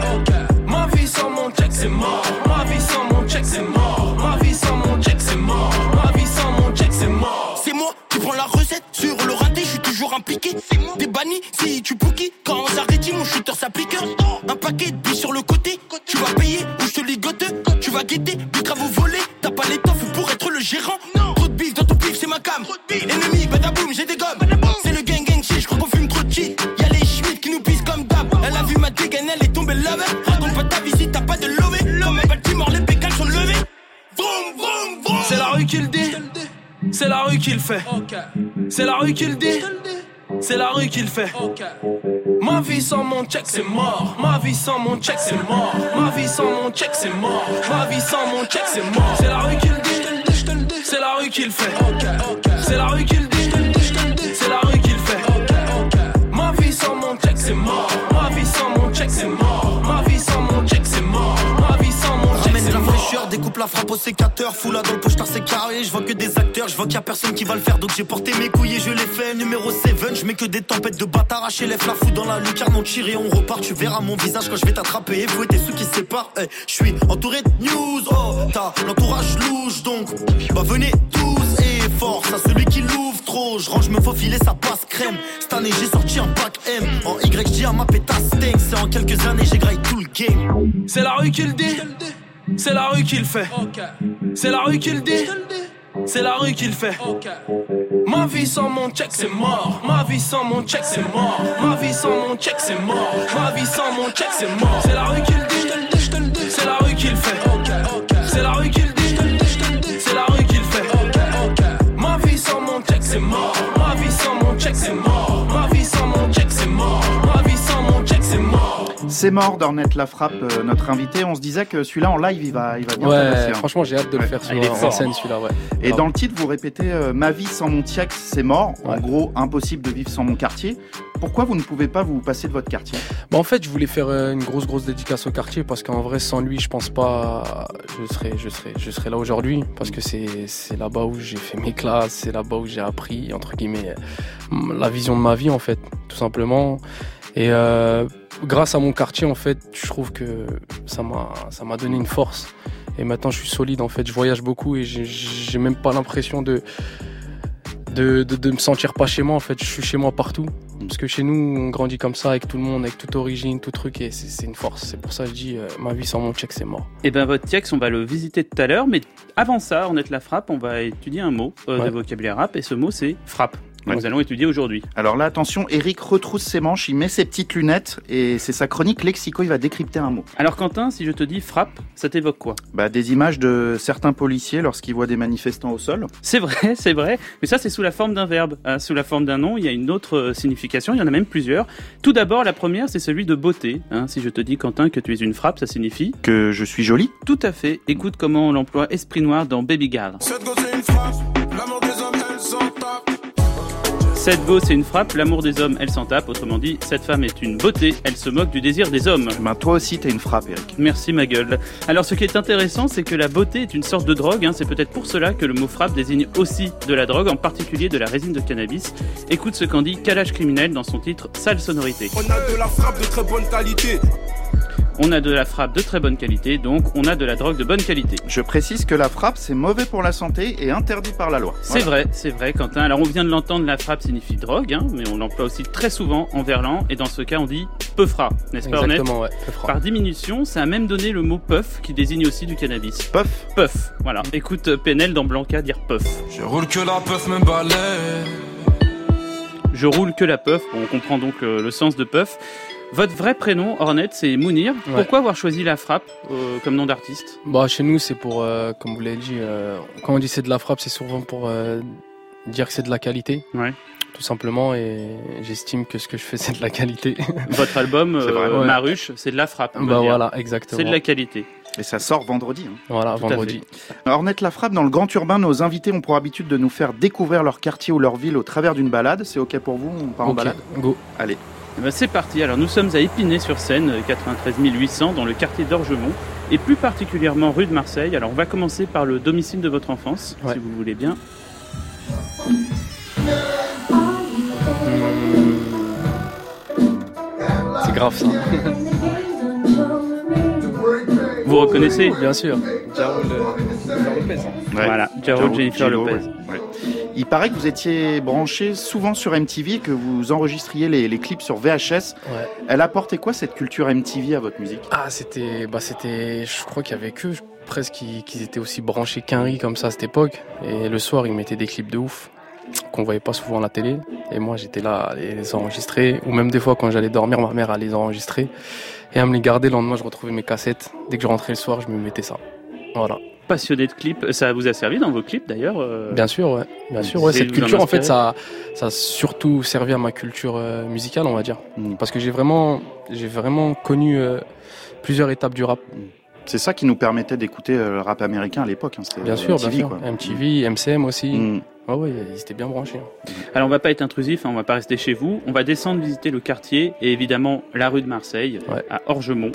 S12: Ma vie sans mon check c'est mort. Ma vie sans mon check c'est mort. Ma vie sans mon check c'est mort. Ma vie sans mon check c'est mort.
S10: C'est moi qui prends la recette sur le raté, je suis toujours impliqué. T'es banni si tu bookies. Quand on s'arrête, mon shooter s'applique. Un paquet de billes sur le côté. Tu vas payer ou je te ligote. Tu vas guetter, puis grave au volet. T'as pas l'étoffe pour être le gérant. Trop de bif dans ton pif, c'est ma cam. Ennemi, badaboum, j'ai des gommes. C'est le gang shit, je crois qu'on fume trop de shit. Y'a les Schmitt qui nous pissent comme d'hab. Elle a vu ma dégaine, elle est tombée love. Raconte pas ta visite, t'as pas de lové. Comme un Baltimore, les pécales sont levées. Vroom, vroom, vroom.
S12: C'est la rue qui le dit, c'est la rue qui le fait. C'est la rue qui le dit, c'est la rue qui le fait. Ma vie sans mon check c'est mort. Ma vie sans mon check c'est mort. Ma vie sans mon check c'est mort. Ma vie sans mon check c'est mort. C'est la rue qui le dit, c'est la rue qui le fait. C'est la rue qui le dit, c'est la rue qui le fait. Ma vie sans mon check c'est mort. Ma vie sans mon check c'est mort. Ma vie sans mon check c'est mort. Ma vie sans mon check c'est mort.
S10: Découpe la frappe au sécateur, fous la dans le poche, c'est carré. Je vois que des acteurs, je vois qu'il y a personne qui va le faire. Donc j'ai porté mes couilles et je l'ai fait. Numéro 7, je mets que des tempêtes de bâtards. HLF la fout dans la lucarne, on tire et on repart. Tu verras mon visage quand je vais t'attraper. Et fouetter ceux qui se séparent. Je suis entouré de news, oh, t'as l'entourage louche. Donc, bah venez tous et force à celui qui l'ouvre trop. Je range, me faufile et ça passe crème. Cette année j'ai sorti un pack M. En Y, je dis à ma pétasse tank. C'est en quelques années, j'ai graillé tout le game.
S12: C'est la rue qui le dit, c'est la rue qui le fait. C'est la rue qui le dit, c'est la rue qui le fait. Ma vie sans mon check c'est mort. Ma vie sans mon check c'est mort. Ma vie sans mon check c'est mort. Ma vie sans mon check c'est mort. C'est la rue qui le dit, c'est la rue qui le fait. C'est la rue qui le dit, c'est la rue qui le fait. Ma vie sans mon check c'est mort. Ma vie sans mon check c'est mort. Ma vie sans mon check c'est mort. Ma vie sans mon check c'est mort.
S1: C'est mort d'Ornette la Frappe, notre invité. On se disait que celui-là en live, il va bien
S17: tabasser. Franchement, j'ai hâte de le faire sur scène, celui-là. Ouais.
S1: Et dans le titre, vous répétez ma vie sans mon check, c'est mort. En gros, impossible de vivre sans mon quartier. pourquoi vous ne pouvez pas vous passer de votre quartier ?
S17: En fait, je voulais faire une grosse dédicace au quartier parce qu'en vrai, sans lui, je pense pas je serais là aujourd'hui parce que c'est là-bas où j'ai fait mes classes, c'est là-bas où j'ai appris, entre guillemets, la vision de ma vie, en fait, tout simplement. Et grâce à mon quartier, en fait, je trouve que ça m'a donné une force. Et maintenant, je suis solide, en fait. Je voyage beaucoup et j'ai même pas l'impression de me sentir pas chez moi, en fait. Je suis chez moi partout. Parce que chez nous, on grandit comme ça, avec tout le monde, avec toute origine, tout truc, et c'est une force. C'est pour ça que je dis, ma vie sans mon Tchèque, c'est mort.
S3: Et ben votre Tchèque, on va le visiter tout à l'heure, mais avant ça, Ornette La Frappe, on va étudier un mot de vocabulaire rap, et ce mot, c'est frappe. Nous allons étudier aujourd'hui.
S1: Alors là, attention, Eric retrousse ses manches, il met ses petites lunettes et c'est sa chronique lexico, il va décrypter un mot.
S3: Alors Quentin, si je te dis frappe, ça t'évoque quoi ?
S1: Des images de certains policiers lorsqu'ils voient des manifestants au sol.
S3: C'est vrai, mais ça c'est sous la forme d'un verbe. Sous la forme d'un nom, il y a une autre signification, il y en a même plusieurs. Tout d'abord, la première, c'est celui de beauté. Si je te dis, Quentin, que tu es une frappe, ça signifie...
S1: Que je suis jolie ?
S3: Tout à fait. Écoute comment on l'emploie Esprit Noir dans Baby Girl.
S12: Cette gosse est une frappe, l'amour des hommes, elle s'en tape.
S3: Cette go, c'est une frappe, l'amour des hommes, elle s'en tape. Autrement dit, cette femme est une beauté, elle se moque du désir des hommes.
S1: Toi aussi, t'es une frappe, Eric.
S3: Merci, ma gueule. Alors, ce qui est intéressant, c'est que la beauté est une sorte de drogue. C'est peut-être pour cela que le mot frappe désigne aussi de la drogue, en particulier de la résine de cannabis. Écoute ce qu'en dit Calage Criminel dans son titre Sale Sonorité.
S12: On a de la frappe de très bonne qualité.
S3: On a de la frappe de très bonne qualité, donc on a de la drogue de bonne qualité.
S1: Je précise que la frappe, c'est mauvais pour la santé et interdit par la loi.
S3: Voilà. C'est vrai, Quentin. Alors on vient de l'entendre, la frappe signifie drogue, mais on l'emploie aussi très souvent en verlan, et dans ce cas on dit peufra, n'est-ce pas, Ornette ?
S17: Exactement, ouais, peufra.
S3: Par diminution, ça a même donné le mot puff, qui désigne aussi du cannabis.
S1: Puff,
S3: voilà. Écoute Penel dans Blanca dire puff.
S12: Je roule que la puff me balaie.
S3: Je roule que la puff, on comprend donc le sens de puff. Votre vrai prénom, Ornette, c'est Mounir. Ouais. Pourquoi avoir choisi la frappe comme nom d'artiste ?
S17: Chez nous, c'est pour, comme vous l'avez dit, quand on dit c'est de la frappe, c'est souvent pour dire que c'est de la qualité.
S3: Ouais.
S17: Tout simplement, et j'estime que ce que je fais, c'est de la qualité.
S3: Votre album, Maruche, c'est de la frappe.
S17: Voilà, exactement.
S3: C'est de la qualité.
S1: Et ça sort vendredi.
S17: Voilà, vendredi.
S1: Ornette La Frappe, dans le Grand Urbain, nos invités ont pour habitude de nous faire découvrir leur quartier ou leur ville au travers d'une balade. C'est OK pour vous ? On part en balade ?
S17: Go.
S1: Allez.
S3: C'est parti, alors nous sommes à Épinay-sur-Seine, 93 800, dans le quartier d'Orgemont, et plus particulièrement rue de Marseille. Alors on va commencer par le domicile de votre enfance, si vous voulez bien.
S17: C'est grave ça.
S3: Vous reconnaissez ?
S17: Bien sûr, Jarul Lopez.
S3: Voilà, Jarul Jennifer Lopez.
S1: Ouais. Il paraît que vous étiez branché souvent sur MTV et que vous enregistriez les clips sur VHS.
S17: Ouais.
S1: Elle apportait quoi cette culture MTV à votre musique ?
S17: C'était, je crois qu'il y avait que presque qu'ils étaient aussi branchés qu'Henry comme ça à cette époque. Et le soir, ils mettaient des clips de ouf qu'on voyait pas souvent à la télé. Et moi, j'étais là à les enregistrer. Ou même des fois, quand j'allais dormir, ma mère allait les enregistrer et à me les garder. Le lendemain, je retrouvais mes cassettes. Dès que je rentrais le soir, je me mettais ça. Voilà.
S3: Passionné de clips, ça vous a servi dans vos clips d'ailleurs
S17: Bien sûr, ouais. Bien sûr, ouais. Cette culture, en fait, ça a surtout servi à ma culture musicale, on va dire. Parce que j'ai vraiment connu plusieurs étapes du rap.
S1: C'est ça qui nous permettait d'écouter le rap américain à l'époque. C'était
S17: bien sûr,
S1: MTV,
S17: bien sûr.
S1: Quoi.
S17: MTV, MCM aussi. Ouais, ils étaient bien branchés.
S3: Alors on va pas être intrusif, on va pas rester chez vous. On va descendre visiter le quartier et évidemment la rue de Marseille, à Orgemont.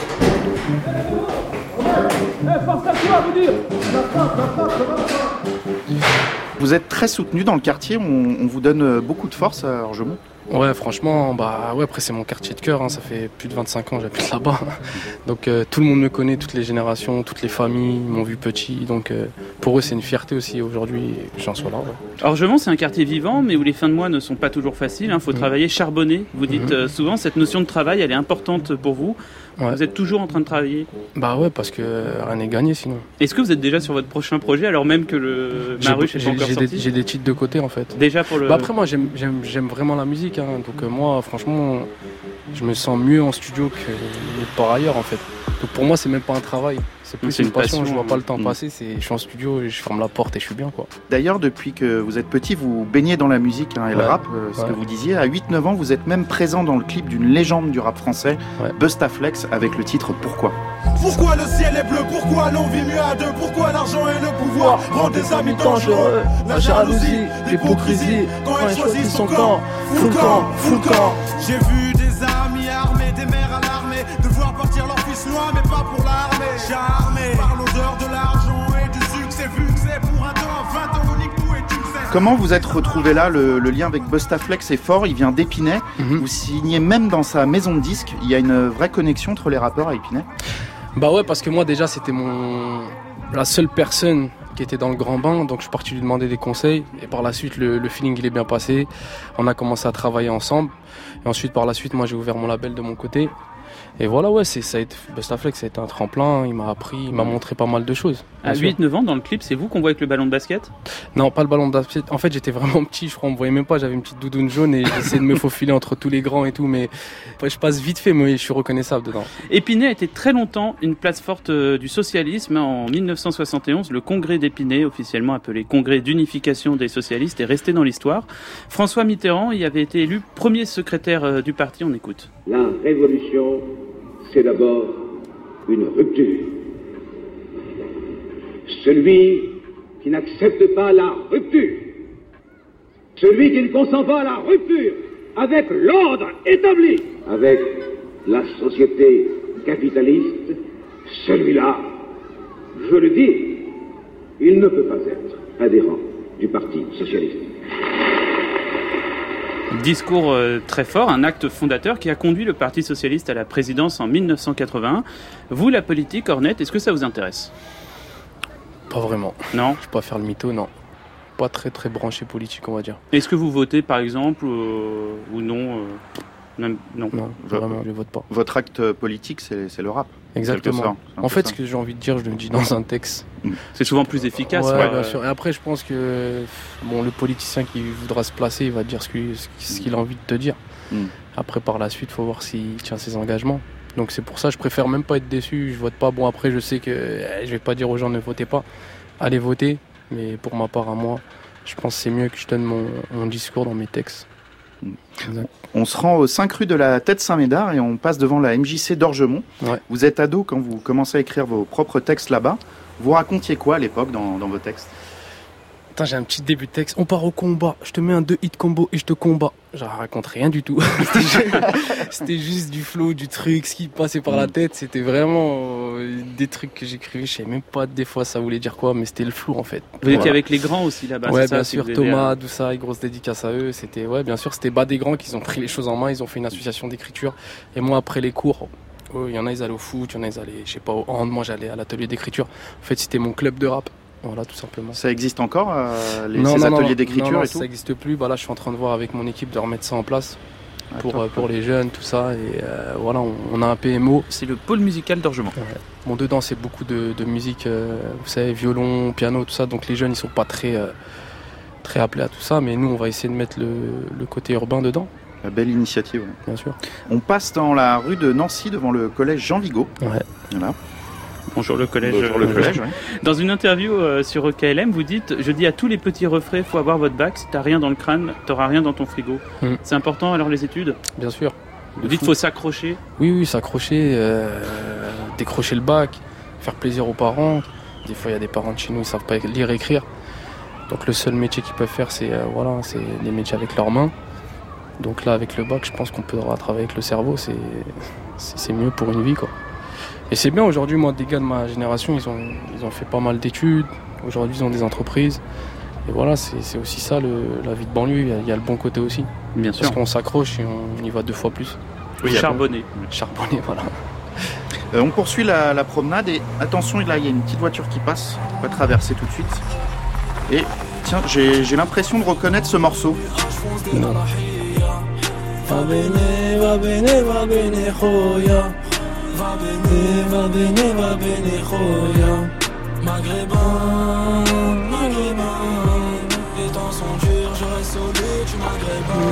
S1: Vous êtes très soutenu dans le quartier, on vous donne beaucoup de force à Orgemont.
S17: Ouais, franchement, après c'est mon quartier de cœur, ça fait plus de 25 ans que j'habite là-bas. Donc tout le monde me connaît, toutes les générations, toutes les familles m'ont vu petit. Donc pour eux, c'est une fierté aussi aujourd'hui que j'en sois là. Ouais.
S3: Orgemont, c'est un quartier vivant, mais où les fins de mois ne sont pas toujours faciles. Faut travailler charbonner. Vous dites souvent, cette notion de travail, elle est importante pour vous. Ouais. Vous êtes toujours en train de travailler ?
S17: Ouais, parce que rien n'est gagné sinon.
S3: Est-ce que vous êtes déjà sur votre prochain projet, alors même que le Maruche n'est pas encore sorti ?
S17: J'ai des titres de côté en fait.
S3: Déjà pour le...
S17: après moi j'aime vraiment la musique, donc moi franchement je me sens mieux en studio que par ailleurs en fait. Donc pour moi c'est même pas un travail, c'est plus une passion, je vois pas le temps passer, je suis en studio et je ferme la porte et je suis bien quoi.
S1: D'ailleurs depuis que vous êtes petit vous baignez dans la musique et le rap, ce que vous disiez, à 8-9 ans vous êtes même présent dans le clip d'une légende du rap français, Bustaflex, avec le titre Pourquoi ?
S13: Pourquoi le ciel est bleu? Pourquoi l'on vit mieux à deux? Pourquoi l'argent et le pouvoir rendent des amis dangereux? La jalousie, l'hypocrisie, quand elle choisit son camp. Full camp. J'ai vu des amis armés, des mères alarmées, devoir partir leur fils loin mais pas pour l'armée. Charmé par l'odeur de l'argent et du succès, vu que c'est pour un temps, 20 ans on nique tout et tu le sais.
S1: Comment vous êtes retrouvé là? Le lien avec Bustaflex est fort, il vient d'Épinay. Vous signez même dans sa maison de disques. Il y a une vraie connexion entre les rappeurs à Épinay?
S17: Bah ouais, parce que moi déjà c'était la seule personne qui était dans le grand bain, donc je suis parti lui demander des conseils et par la suite le feeling il est bien passé, on a commencé à travailler ensemble et ensuite par la suite moi j'ai ouvert mon label de mon côté et voilà ouais, Bustaflex ça a été un tremplin, il m'a appris, il m'a montré pas mal de choses.
S3: À 8-9 ans dans le clip, c'est vous qu'on voit avec le ballon de basket?
S17: Non, pas le ballon de basket, en fait j'étais vraiment petit, je crois on me voyait même pas, j'avais une petite doudoune jaune et j'essayais de me faufiler entre tous les grands et tout, mais je passe vite fait mais je suis reconnaissable dedans.
S3: Épinay a été très longtemps une place forte du socialisme. En 1971, le congrès d'Épinay, officiellement appelé congrès d'unification des socialistes, est resté dans l'histoire. François Mitterrand y avait été élu premier secrétaire du parti, on écoute.
S18: La révolution, c'est d'abord une rupture. Celui qui n'accepte pas la rupture, celui qui ne consent pas à la rupture avec l'ordre établi, avec la société capitaliste, celui-là, je le dis, il ne peut pas être adhérent du Parti socialiste.
S3: Discours très fort, un acte fondateur qui a conduit le Parti socialiste à la présidence en 1981. Vous, la politique, Ornette, est-ce que ça vous intéresse?
S17: Pas vraiment.
S3: Non?
S17: Je peux pas faire le mytho, non. Pas très branché politique, on va dire.
S3: Est-ce que vous votez, par exemple, ou non Non,
S17: vraiment, je vote pas.
S1: Votre acte politique, c'est le rap.
S17: Exactement. En fait, ce que j'ai envie de dire, je le dis dans un texte.
S3: C'est souvent plus efficace.
S17: Ouais, bien sûr. Et après, je pense que le politicien qui voudra se placer, il va dire ce qu'il a envie de te dire. Après, par la suite, il faut voir s'il tient ses engagements. Donc c'est pour ça que je préfère même pas être déçu. Je vote pas. Bon, après, je sais que je vais pas dire aux gens ne votez pas. Allez voter. Mais pour ma part, à moi, je pense que c'est mieux que je donne mon discours dans mes textes.
S1: Exact. On se rend aux 5 rues de la Tête Saint-Médard et on passe devant la MJC d'Orgemont. Ouais. Vous êtes ado quand vous commencez à écrire vos propres textes là-bas. Vous racontiez quoi à l'époque dans vos textes?
S17: Putain, j'ai un petit début de texte. On part au combat, je te mets un 2-hit combo et je te combats. Je raconte rien du tout. C'était juste du flow, du truc, ce qui passait par la tête. C'était vraiment des trucs que j'écrivais. Je savais même pas des fois ça voulait dire quoi, mais c'était le flou en fait.
S3: Vous étiez avec les grands aussi là-bas?
S17: Ouais, bien sûr, Thomas, tout ça, grosse dédicace à eux. C'était, ouais, bien sûr, c'était des grands qui ont pris les choses en main. Ils ont fait une association d'écriture. Et moi, après les cours, il y en a, ils allaient au foot, il y en a, ils allaient, je sais pas, au hand. Moi, j'allais à l'atelier d'écriture. En fait, c'était mon club de rap. Voilà, tout simplement.
S1: Ça existe encore, ces ateliers d'écriture
S17: non,
S1: et tout?
S17: Ça n'existe plus. Là, je suis en train de voir avec mon équipe de remettre ça en place pour les jeunes, tout ça. Et voilà, on a un PMO.
S3: C'est le pôle musical d'Orgemont.
S17: Ouais. Bon, dedans, c'est beaucoup de musique, vous savez, violon, piano, tout ça. Donc les jeunes, ils sont pas très appelés à tout ça. Mais nous, on va essayer de mettre le côté urbain dedans.
S1: La belle initiative. Ouais.
S17: Bien sûr.
S1: On passe dans la rue de Nancy devant le collège Jean Vigo.
S17: Ouais.
S1: Voilà.
S3: Bonjour le collège.
S1: Bonjour le collège, ouais.
S3: Dans une interview sur KLM, vous dites: je dis à tous les petits refrains, faut avoir votre bac. Si t'as rien dans le crâne, t'auras rien dans ton frigo. C'est important alors les études?
S17: Bien sûr.
S3: Vous dites faut s'accrocher.
S17: Oui, s'accrocher, décrocher le bac, faire plaisir aux parents. Des fois, il y a des parents de chez nous, ils savent pas lire et écrire. Donc le seul métier qu'ils peuvent faire, c'est des métiers avec leurs mains. Donc là, avec le bac, je pense qu'on peut travailler avec le cerveau. C'est mieux pour une vie, quoi. Et c'est bien, aujourd'hui, moi, des gars de ma génération, ils ont fait pas mal d'études. Aujourd'hui, ils ont des entreprises. Et voilà, c'est aussi ça, la vie de banlieue. Il y a le bon côté aussi.
S3: Bien sûr.
S17: Parce qu'on s'accroche et on y va 2 fois plus.
S3: Oui, charbonné.
S17: Charbonné, voilà.
S1: On poursuit la promenade et attention, là, il y a une petite voiture qui passe. On va traverser tout de suite. Et tiens, j'ai l'impression de reconnaître ce morceau.
S17: Non.
S12: Va bene, Khoya. Va bene, Khoya. Maghrébin. Les temps sont durs, je reste solide, tu maghrébin.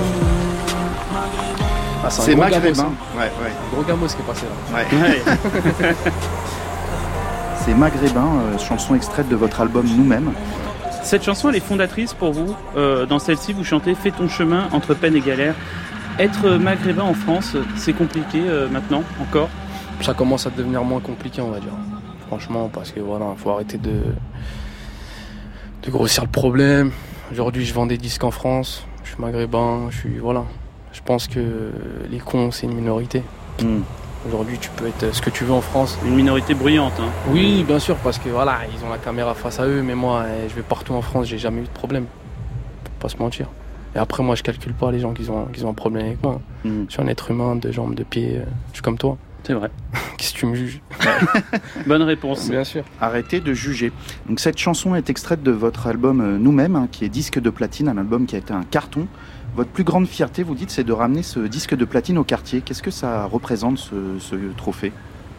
S1: C'est maghrébin. Ouais.
S17: Gros gamos qui est passé là.
S1: Ouais. C'est maghrébin, chanson extraite de votre album Nous-mêmes.
S3: Cette chanson, elle est fondatrice pour vous. Dans celle-ci, vous chantez « Fais ton chemin entre peine et galère ». Être maghrébin en France, c'est compliqué maintenant, encore?
S17: ça commence à devenir moins compliqué, on va dire. Franchement, parce que voilà, faut arrêter de grossir le problème. Aujourd'hui, je vends des disques en France, je suis maghrébin, voilà. Je pense que les cons, c'est une minorité. Aujourd'hui, tu peux être ce que tu veux en France.
S3: Une minorité bruyante. Hein.
S17: Oui, bien sûr, parce que voilà, ils ont la caméra face à eux, mais moi, je vais partout en France, j'ai jamais eu de problème. Faut pas se mentir. Et après, moi, je calcule pas les gens qui ont un problème avec moi. Je suis un être humain, 2 jambes, 2 pieds, je suis comme toi.
S3: C'est vrai.
S17: Qu'est-ce que tu me juges?
S3: Bonne réponse.
S17: Bien sûr.
S1: Arrêtez de juger. Donc cette chanson est extraite de votre album Nous-mêmes, hein, qui est disque de platine, un album qui a été un carton. Votre plus grande fierté, vous dites, c'est de ramener ce disque de platine au quartier. Qu'est-ce que ça représente, ce trophée?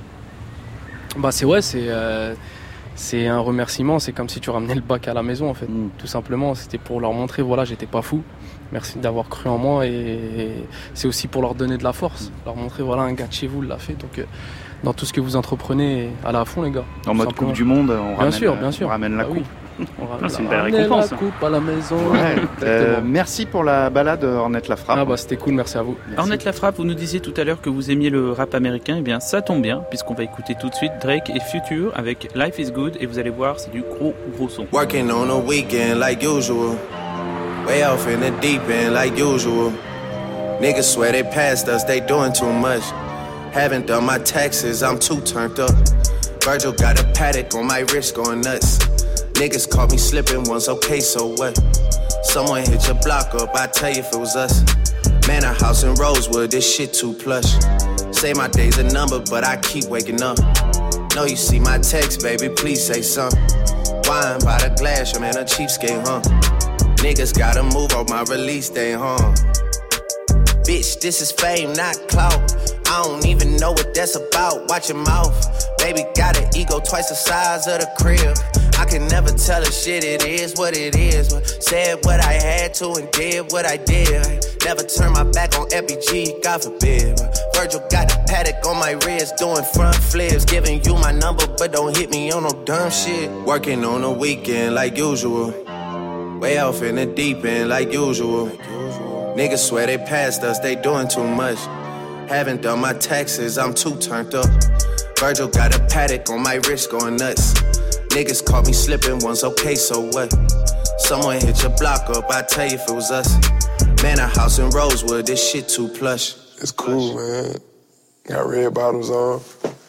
S17: C'est un remerciement, c'est comme si tu ramenais le bac à la maison en fait. Tout simplement, c'était pour leur montrer, voilà, j'étais pas fou. Merci d'avoir cru en moi et c'est aussi pour leur donner de la force. Leur montrer, voilà, un gars de chez vous l'a fait. Donc dans tout ce que vous entreprenez, allez à fond les gars.
S1: En mode Coupe du Monde, on ramène la coupe.
S17: Oui.
S3: C'est une belle récompense.
S17: La coupe à la maison.
S1: Ouais. Merci pour la balade Ornette La Frappe.
S17: C'était cool, merci à vous.
S3: Merci. Ornette La Frappe, vous nous disiez tout à l'heure que vous aimiez le rap américain. Eh bien, ça tombe bien, puisqu'on va écouter tout de suite Drake et Future avec Life is Good. Et vous allez voir, c'est du gros son.
S5: Working on a weekend like usual. Way off in the deep end like usual. Niggas swear they passed us, they doing too much. Haven't done my taxes, I'm too turned up. Virgil got a paddock on my wrist going nuts. Niggas caught me slipping once, okay, so what? Someone hit your block up, I tell you if it was us. Man, a house in Rosewood, this shit too plush. Say my day's a number, but I keep waking up. Know you see my text, baby, please say something. Wine by the glass, your man a cheapskate, huh? Niggas gotta move on my release day, huh? Bitch, this is fame, not clout. I don't even know what that's about. Watch your mouth. Baby got an ego twice the size of the crib. I can never tell a shit, it is what it is. Said what I had to and did what I did. Never turn my back on FBG, God forbid. Virgil got a paddock on my wrist, doing front flips. Giving you my number, but don't hit me on no dumb shit. Working on a weekend like usual. Way off in the deep end like usual. Niggas swear they passed us, they doing too much. Haven't done my taxes, I'm too turned up. Virgil got a paddock on my wrist going nuts. Niggas caught me slipping once, okay, so what? Someone hit your block up, I tell you if it was us. Man, a house in Rosewood, this shit too plush.
S19: It's cool, man. Got red bottoms on.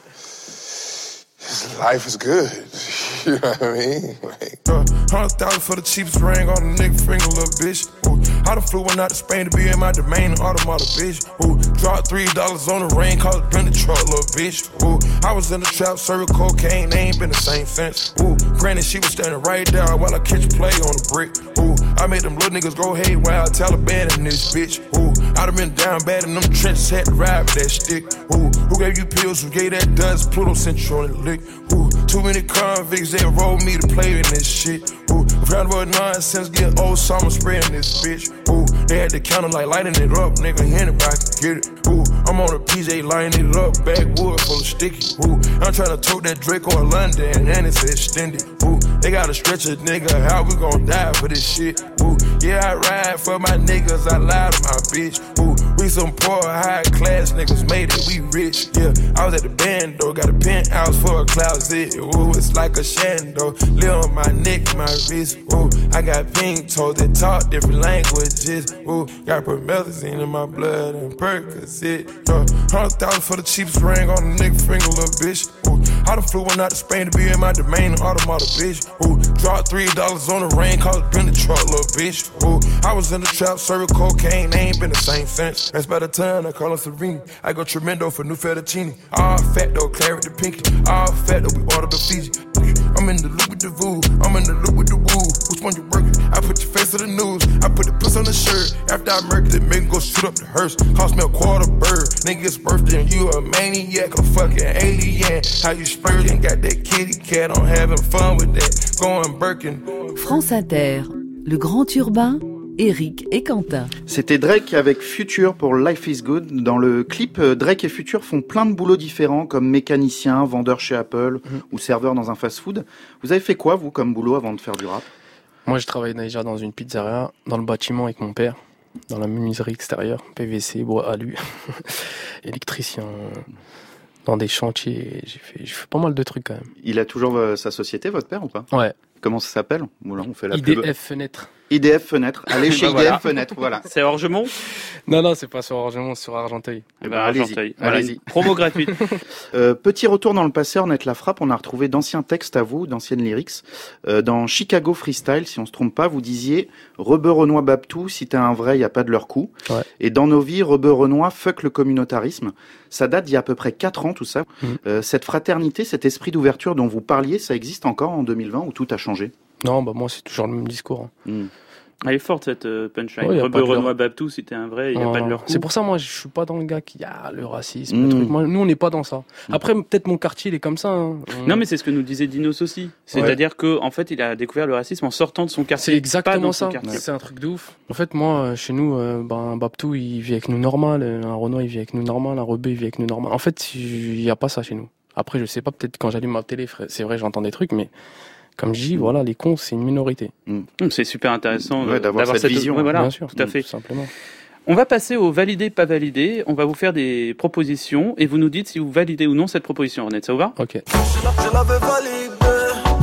S19: Life is good. You know what I mean? Like,
S20: 100,000 for the cheapest ring on the nigga finger, little bitch. Ooh, I done flew one out to Spain to be in my domain, automata, bitch. Ooh, dropped $3 on the rain, called it been the truck, little bitch. Ooh, I was in the trap, serving cocaine, they ain't been the same since. Ooh, granted, she was standing right there while I catch a play on the brick. Ooh, I made them little niggas go haywire, Taliban in this bitch. Ooh, I done been down bad in them trenches, had to ride with that stick. Ooh, who gave you pills, who gave that dust, Pluto sent you on the lick. Ooh, too many convicts, they rolled me to play in this shit. Ooh, round about nonsense, get old summer spraying this bitch. Ooh, they had the counter like lighting it up, nigga, anybody can get it. Ooh, I'm on a PJ lighting it up, backwood full of sticky. Ooh, I'm tryna tote that Draco in London, and it's extended. Ooh, they gotta stretch a nigga, how we gon' die for this shit? Ooh, yeah, I ride for my niggas, I lie to my bitch. Ooh, we some poor, high class niggas, made it, we rich. Yeah, I was at the band though, got a penthouse for a closet. Ooh, it's like a shando, live on my neck, my wrist. Ooh, I got pink toes that talk different languages. Ooh, got promethazine in my blood and Percocet. 100,000 for the cheapest ring on the nigga finger, little bitch. Ooh, I done flew one out to Spain to be in my domain, automata, bitch. Ooh, dropped $3 on the rain, called it been the truck, little bitch. Ooh, I was in the trap, serving cocaine, they ain't been the same since. That's by the time I call her Serene. I go tremendo for new fettuccine. All fat though, claret the pinky. All fat though, we order the Fiji. I'm in the loop with the voo, I'm in the loop with the woo. Which one you working? I put your face on the news, I put the puss on the shirt. After I murdered it, make go shoot up the hearse. Cost me a quarter bird. Nigga's birthday and you a maniac, a fucking alien. How you splurging? Got that kitty cat, I'm having fun with that. Going Birkin.
S16: France Inter, le grand urbain, Eric et Quentin.
S1: C'était Drake avec Future pour Life is Good. Dans le clip, Drake et Future font plein de boulots différents, comme mécanicien, vendeur chez Apple ou serveur dans un fast-food. Vous avez fait quoi, vous, comme boulot avant de faire du rap?
S17: Moi, je travaillais déjà dans une pizzeria, dans le bâtiment avec mon père, dans la menuiserie extérieure, PVC, bois alu, électricien. dans des chantiers. J'ai fait pas mal de trucs quand même.
S1: Il a toujours sa société, votre père, ou pas?
S17: Ouais.
S1: Comment ça s'appelle? Là, on fait la
S17: IDF
S1: pub.
S17: Fenêtre.
S1: IDF Fenêtre. Allez chez
S3: Voilà.
S1: IDF Fenêtre, voilà.
S3: C'est Orgemont?
S17: Non, c'est pas sur Orgemont, c'est sur Argenteuil.
S3: Argenteuil. Voilà,
S1: allez-y.
S3: promo gratuite.
S1: Petit retour dans le passé, Ornette Lafrappe, on a retrouvé d'anciens textes à vous, d'anciennes lyrics. Dans Chicago Freestyle, si on se trompe pas, vous disiez « Rebeu Renoir Babtou, si t'es un vrai, y a pas de leur coup
S17: Ouais. ».
S1: Et dans nos vies, Rebeu Renoir, fuck le communautarisme. Ça date d'il y a à peu près 4 ans, tout ça. Cette fraternité, cet esprit d'ouverture dont vous parliez, ça existe encore en 2020 ou tout a changé?
S17: Non, moi c'est toujours le même discours.
S3: Elle est forte cette punchline.
S17: Ouais, y a
S3: Rebeu
S17: pas de
S3: Renoir
S17: leur-
S3: Babtou, si t'es un vrai, il n'y a
S17: Non,
S3: pas de leur coup.
S17: c'est pour ça, moi, je suis pas dans le gars qui a le racisme, le truc. Moi, nous, on n'est pas dans ça. Après, peut-être mon quartier, il est comme ça. Hein.
S3: Non, mais c'est ce que nous disait Dinos aussi. C'est-à-dire que, en fait, il a découvert le racisme en sortant de son quartier.
S17: C'est exactement
S3: pas dans
S17: ça.
S3: son quartier.
S17: C'est un truc de ouf. En fait, moi, chez nous, Babtou, il vit avec nous normal. Un Renoir, il vit avec nous normal. Un Rebeu, il vit avec nous normal. En fait, il y a pas ça chez nous. Après, je sais pas, peut-être quand j'allume ma télé, c'est vrai, j'entends des trucs, mais comme je dis, voilà, les cons, c'est une minorité.
S3: C'est super intéressant
S1: d'avoir cette vision.
S3: Ouais, voilà,
S17: Bien sûr,
S3: tout à fait.
S17: tout simplement.
S3: On va passer au validé, pas validé. On va vous faire des propositions et vous nous dites si vous validez ou non cette proposition. Ornette, ça vous va?
S17: Ok.
S12: Je l'avais validé.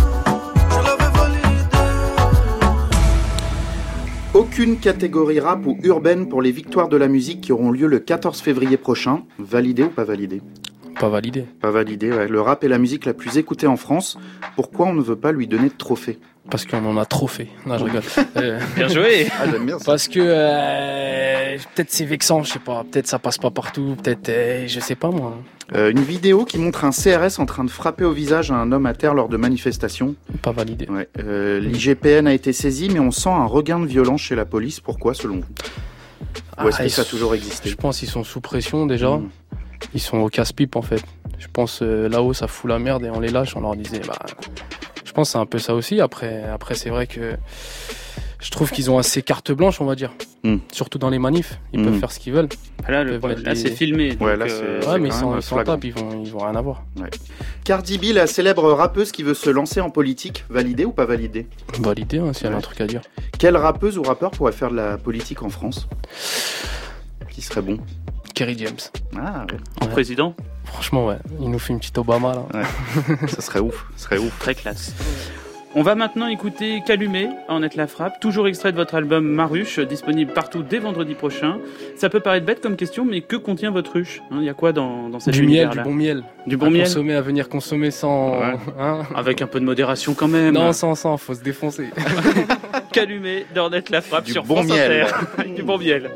S1: Aucune catégorie rap ou urbaine pour les victoires de la musique qui auront lieu le 14 février prochain. Validé ou pas validé?
S17: Pas validé.
S1: Pas validé, ouais. Le rap est la musique la plus écoutée en France. Pourquoi on ne veut pas lui donner de trophée?
S17: Parce qu'on en a trop fait. Non, je rigole.
S3: Bien joué.
S1: Ah, j'aime bien ça.
S17: Parce que peut-être c'est vexant, je sais pas. Peut-être ça passe pas partout. Peut-être, je sais pas moi.
S1: Une vidéo qui montre un CRS en train de frapper au visage à un homme à terre lors de manifestations.
S17: Pas validé.
S1: Ouais. L'IGPN a été saisi, mais on sent un regain de violence chez la police. Pourquoi, selon vous? Ou est-ce que ça a toujours existé?
S17: Je pense qu'ils sont sous pression déjà. Ils sont au casse-pipe en fait. Je pense là-haut ça fout la merde et on les lâche, on leur disait je pense que c'est un peu ça aussi. Après c'est vrai que je trouve qu'ils ont assez carte blanche, on va dire. Surtout dans les manifs, ils peuvent faire ce qu'ils veulent.
S3: Là, c'est filmé.
S1: Ouais,
S3: donc,
S1: là, c'est
S17: mais ils
S1: quand
S17: s'en
S1: même
S17: tapent, ils vont rien avoir.
S1: Ouais. Cardi B, la célèbre rappeuse qui veut se lancer en politique, validée ou pas validée?
S17: Validée, hein, s'il y a un truc à dire.
S1: Quelle rappeuse ou rappeur pourrait faire de la politique en France? Qui serait bon?
S17: Kerry James.
S1: Ah ouais.
S3: En président?
S17: Franchement, ouais. Il nous fait une petite Obama, là.
S1: Ouais. Ça serait ouf.
S3: Très classe. On va maintenant écouter Calumet, Ornette Lafrappe, toujours extrait de votre album Ma Ruche, disponible partout dès vendredi prochain. Ça peut paraître bête comme question, mais que contient votre ruche? Il y a quoi dans cette
S17: Du miel,
S3: univers-là?
S17: du bon miel.
S3: Du bon miel
S17: À venir consommer sans...
S3: Ouais.
S17: Hein
S3: avec un peu de modération quand même.
S17: Non, sans, faut se défoncer.
S3: Calumet d'Ornette Lafrappe
S1: Du
S3: sur
S1: bon
S3: France
S1: miel.
S3: Inter. Du bon miel.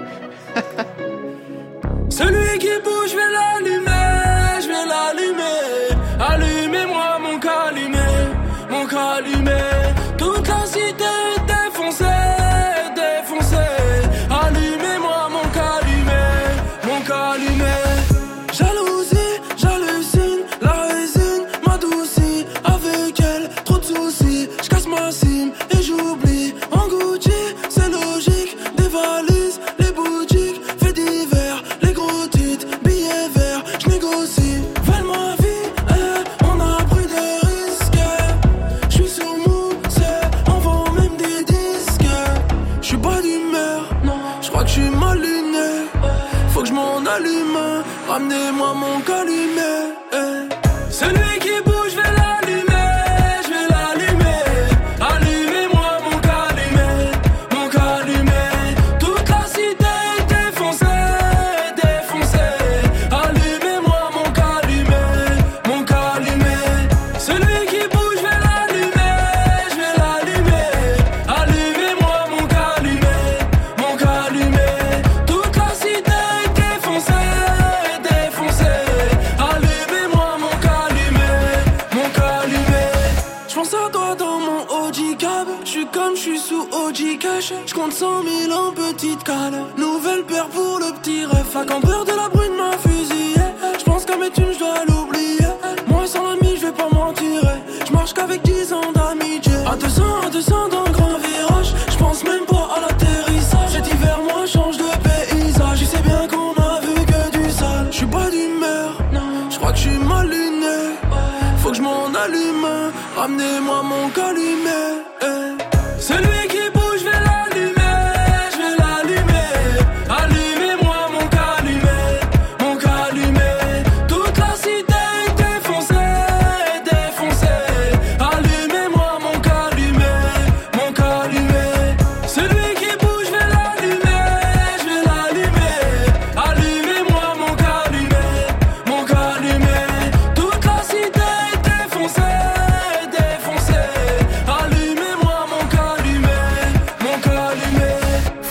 S12: Celui qui bouge, je vais l'allumer. Allumez-moi mon calumet. Toute la cité défoncée. Allumez-moi mon calumet. Jalousie, j'hallucine, la résine m'adoucit. Avec elle, trop de soucis. Je casse ma cime et j'oublie. En Gucci, c'est logique. Des valises, les boutiques, faits divers, les gros titres, billets verts, je négocie. Veulent ma vie, on a pris des risques. Je suis sous mousse, on vend même des disques. Je suis pas d'humeur, je crois que je suis mal luné. Faut que je m'en allume, ramenez-moi mon calumet. Celui qui bouge, je vais l'allumer. Allumez-moi mon calumet. Toute la cité défoncée. Allumez-moi mon calumet. Celui qui bouge, je vais l'allumer. Allumez-moi mon calumet. Toute la cité défoncée. Allumez-moi mon calumet. Je pense à toi dans mon OG cab. Je suis sous OG cash. Je compte 100 000 en petite cale. Nouvelle paire pour le petit ref. À quand peur de la bruit de ma fusillée. Je pense qu'à mes thunes, je dois l'oublier. Moi sans l'ami, je vais pas m'en tirer. Je marche qu'avec 10 ans d'amitié. À 200 dans le grand virage. Je pense même pas à l'atterrissage. Cet hiver, moi, change de paysage. Je sais bien qu'on a vu que du sale. Je suis pas d'humeur, je crois que je suis mal luné. Faut que je m'en allume, ramenez-moi mon calumet. Celui qui bouge, je vais l'allumer. Allumez-moi mon calumet. Toute la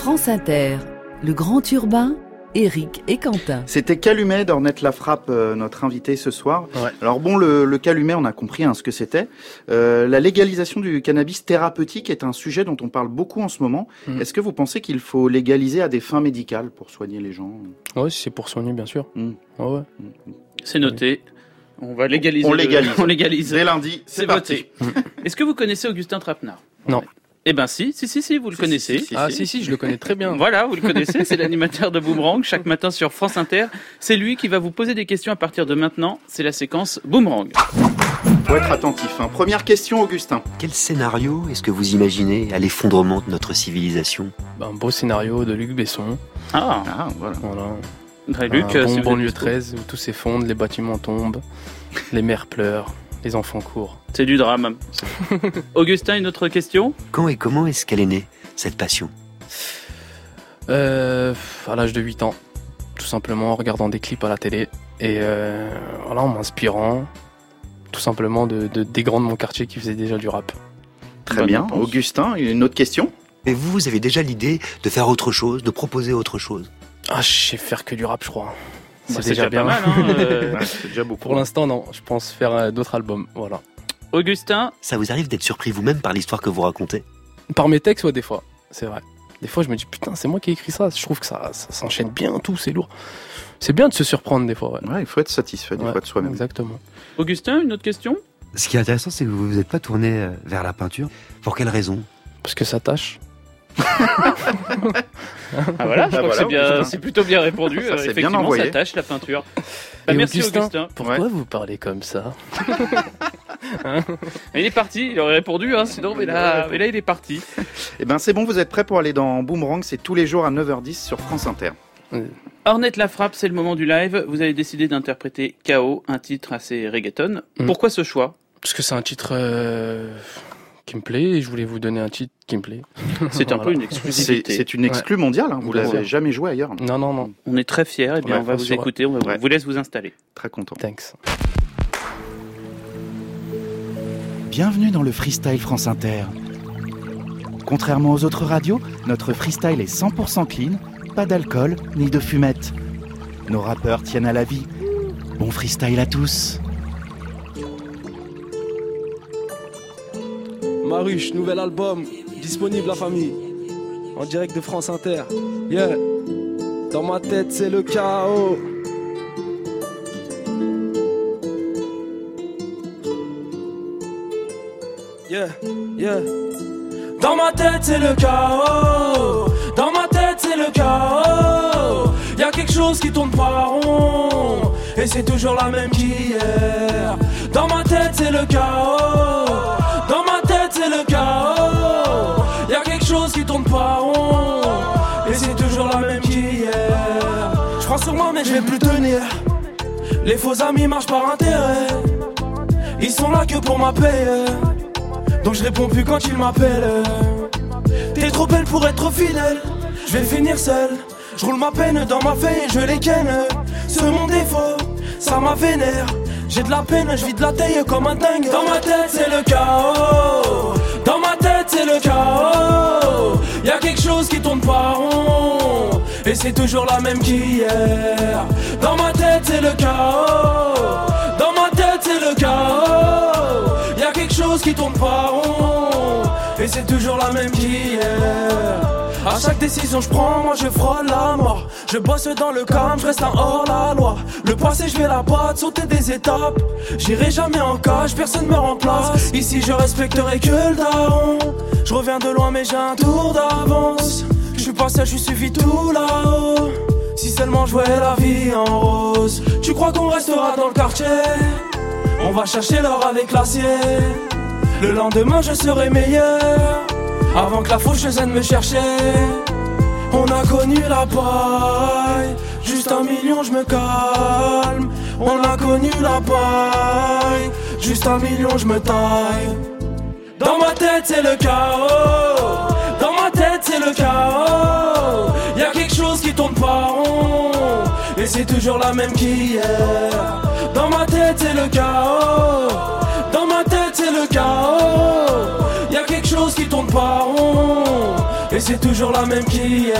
S16: France Inter, le grand urbain, Eric et Quentin.
S1: C'était Calumet d'Ornette Lafrappe, notre invité ce soir. Ouais. Alors bon, le Calumet, on a compris ce que c'était. La légalisation du cannabis thérapeutique est un sujet dont on parle beaucoup en ce moment. Est-ce que vous pensez qu'il faut légaliser à des fins médicales pour soigner les gens ?
S17: Ouais, c'est pour soigner, bien sûr. Ouais.
S3: C'est noté. On va légaliser.
S1: On légalise. Dès lundi, c'est
S3: voté. Est-ce que vous connaissez Augustin Trapenard ?
S17: Non.
S3: Eh ben si, vous le connaissez.
S17: Si, je le connais très bien.
S3: Voilà, vous le connaissez, c'est l'animateur de Boomerang, chaque matin sur France Inter. C'est lui qui va vous poser des questions à partir de maintenant. C'est la séquence Boomerang.
S1: Faut être attentif. Première question, Augustin.
S21: Quel scénario est-ce que vous imaginez à l'effondrement de notre civilisation ?
S17: Un beau scénario de Luc Besson.
S3: Voilà. Luc,
S17: banlieue 13, où tout s'effondre, les bâtiments tombent, les mères pleurent. Les enfants courent.
S3: C'est du drame. Augustin, une autre question ?
S21: Quand et comment est-ce qu'elle est née, cette passion ?
S17: À l'âge de 8 ans, tout simplement en regardant des clips à la télé et en m'inspirant tout simplement des grands de mon quartier qui faisaient déjà du rap.
S1: Très bien. Augustin, une autre question ?
S21: Et vous avez déjà l'idée de faire autre chose, de proposer autre chose ?
S17: Je sais faire que du rap, je crois.
S3: C'est déjà bien. Pas mal,
S1: c'est déjà beaucoup.
S17: Pour l'instant, non. Je pense faire d'autres albums. Voilà.
S3: Augustin ?
S21: Ça vous arrive d'être surpris vous-même par l'histoire que vous racontez ?
S17: Par mes textes, des fois. C'est vrai. Des fois, je me dis, putain, c'est moi qui ai écrit ça. Je trouve que ça s'enchaîne bien, tout, c'est lourd. C'est bien de se surprendre, des fois.
S1: Ouais, il faut être satisfait, des fois, de soi-même.
S17: Exactement.
S3: Augustin, une autre question ?
S21: Ce qui est intéressant, c'est que vous vous êtes pas tourné vers la peinture. Pour quelle raison ?
S17: Parce que ça tâche.
S3: Voilà, je crois que c'est plutôt bien répondu.
S1: Ça, c'est
S3: effectivement,
S1: bien envoyé.
S3: Ça tâche la peinture.
S17: Merci Augustin. Pourquoi vous parlez comme ça ?
S3: Il est parti, il aurait répondu, sinon, mais là il est parti.
S1: Eh ben c'est bon, vous êtes prêts pour aller dans Boomerang, c'est tous les jours à 9h10 sur France Inter.
S3: Ornette Lafrappe, c'est le moment du live. Vous avez décidé d'interpréter KO, un titre assez reggaeton. Pourquoi ce choix ?
S17: Parce que c'est un titre qui me plaît et je voulais vous donner un titre qui me plaît.
S3: C'est un peu une exclusivité.
S1: C'est une exclue mondiale, vous l'avez jamais joué ailleurs.
S17: Non.
S3: On est très fiers, et bien on va vous écouter, on vous laisse vous installer.
S1: Très content.
S17: Thanks.
S22: Bienvenue dans le Freestyle France Inter. Contrairement aux autres radios, notre freestyle est 100% clean, pas d'alcool ni de fumette. Nos rappeurs tiennent à la vie. Bon freestyle à tous.
S12: Maruche, nouvel album, disponible la famille, en direct de France Inter. Yeah, dans ma tête c'est le chaos. Yeah. Dans ma tête c'est le chaos. Dans ma tête c'est le chaos. Y'a quelque chose qui tourne pas rond, et c'est toujours la même qu'hier. Dans ma tête c'est le chaos. Dans ma tête c'est le chaos. Y'a quelque chose qui tourne pas rond, et c'est toujours la même qu'hier. J'prends sur moi mais je vais plus tenir. Les faux amis marchent par intérêt. Ils sont là que pour m'appeler, donc je réponds plus quand ils m'appellent. T'es trop belle pour être fidèle, je vais finir seul. Je roule ma peine dans ma feuille et je les ken. C'est mon défaut, ça m'a vénère. J'ai de la peine, je vis de la taille comme un dingue. Dans ma tête c'est le chaos. Dans ma tête c'est le chaos. Y'a quelque chose qui tourne pas rond, et c'est toujours la même qu'hier. Dans ma tête c'est le chaos. Dans ma tête c'est le chaos. Y'a quelque chose qui tourne pas rond, et c'est toujours la même qu'hier. À chaque décision je prends, moi je frôle la mort. Je bosse dans le calme, je reste un hors la loi. Le passé je vais la battre, sauter des étapes. J'irai jamais en cage, personne me remplace. Ici je respecterai que le daron. Je reviens de loin mais j'ai un tour d'avance. Je suis passé, je suis tout là-haut. Si seulement je voyais la vie en rose. Tu crois qu'on restera dans le quartier? On va chercher l'or avec l'acier. Le lendemain je serai meilleur, avant que la faucheuse vienne me chercher. On a connu la paille, juste 1 million je me calme. On a connu la paille, juste 1 million je me taille. Dans ma tête c'est le chaos. Dans ma tête c'est le chaos. Y'a quelque chose qui tourne pas rond, et c'est toujours la même qu'hier. Dans ma tête c'est le chaos. Dans ma tête c'est le chaos. Y'a quelque chose qui tourne pas rond, et et c'est toujours la même qu'hier.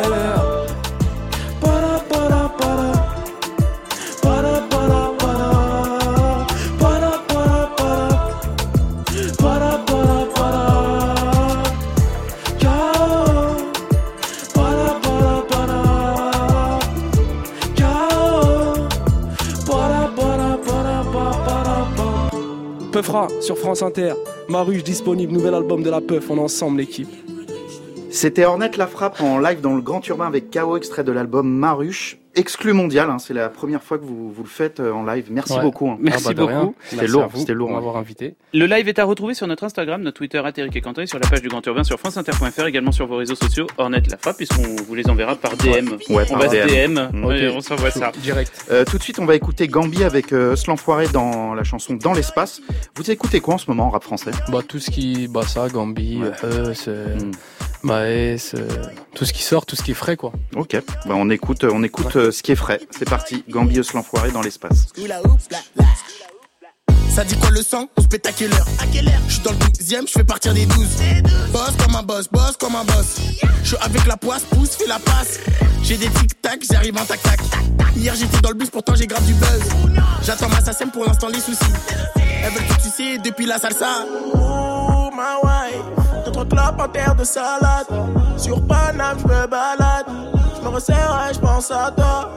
S12: Para, para, para. Para, para, para. Para, para, para. Para, para, para. Ciao. Para, para, para. Ciao. Para, para, para, para, para. Peufra sur France Inter. Maruche disponible, nouvel album de la Peuf, on est ensemble l'équipe.
S1: C'était Ornette La Frappe en live dans le Grand Urbain avec KO, extrait de l'album Maruche, exclu mondial, c'est la première fois que vous le faites en live. Merci beaucoup.
S3: Merci beaucoup.
S1: C'était lourd,
S17: pour m'avoir invité.
S3: Le live est à retrouver sur notre Instagram, notre Twitter @Eric et Quentin, et sur la page du Grand Urbain sur franceinter.fr, également sur vos réseaux sociaux Ornette La Frappe, puisqu'on vous les enverra par DM.
S1: Ouais,
S3: on
S1: par
S3: va
S1: DM.
S3: DM, okay. On s'envoie ça.
S17: Direct.
S1: Tout de suite, on va écouter Gambi avec Eus l'Enfoiré dans la chanson Dans l'espace. Vous écoutez quoi en ce moment en rap français?
S17: Tout ce qui, ça, Gambi, Eus, Maes, tout ce qui sort, tout ce qui est frais, quoi.
S1: Ok, on écoute ce qui est frais. C'est parti, Gambi, Eus l'Enfoiré dans l'espace.
S4: Ça dit quoi le sang? On se pète à quelle heure? Je suis dans le 12e, je fais partir des 12. Boss comme un boss, boss comme un boss. Je suis avec la poisse, pousse, fais la passe. J'ai des tic-tac, j'arrive en tac-tac. Hier j'étais dans le bus, pourtant j'ai grave du buzz. J'attends ma SACEM pour l'instant les soucis. Elles veulent tout sucer depuis la salsa. Oh ma wife, 2-3 clopes en terre de salade. Sur Paname, je me balade. Je me resserre et je pense à toi.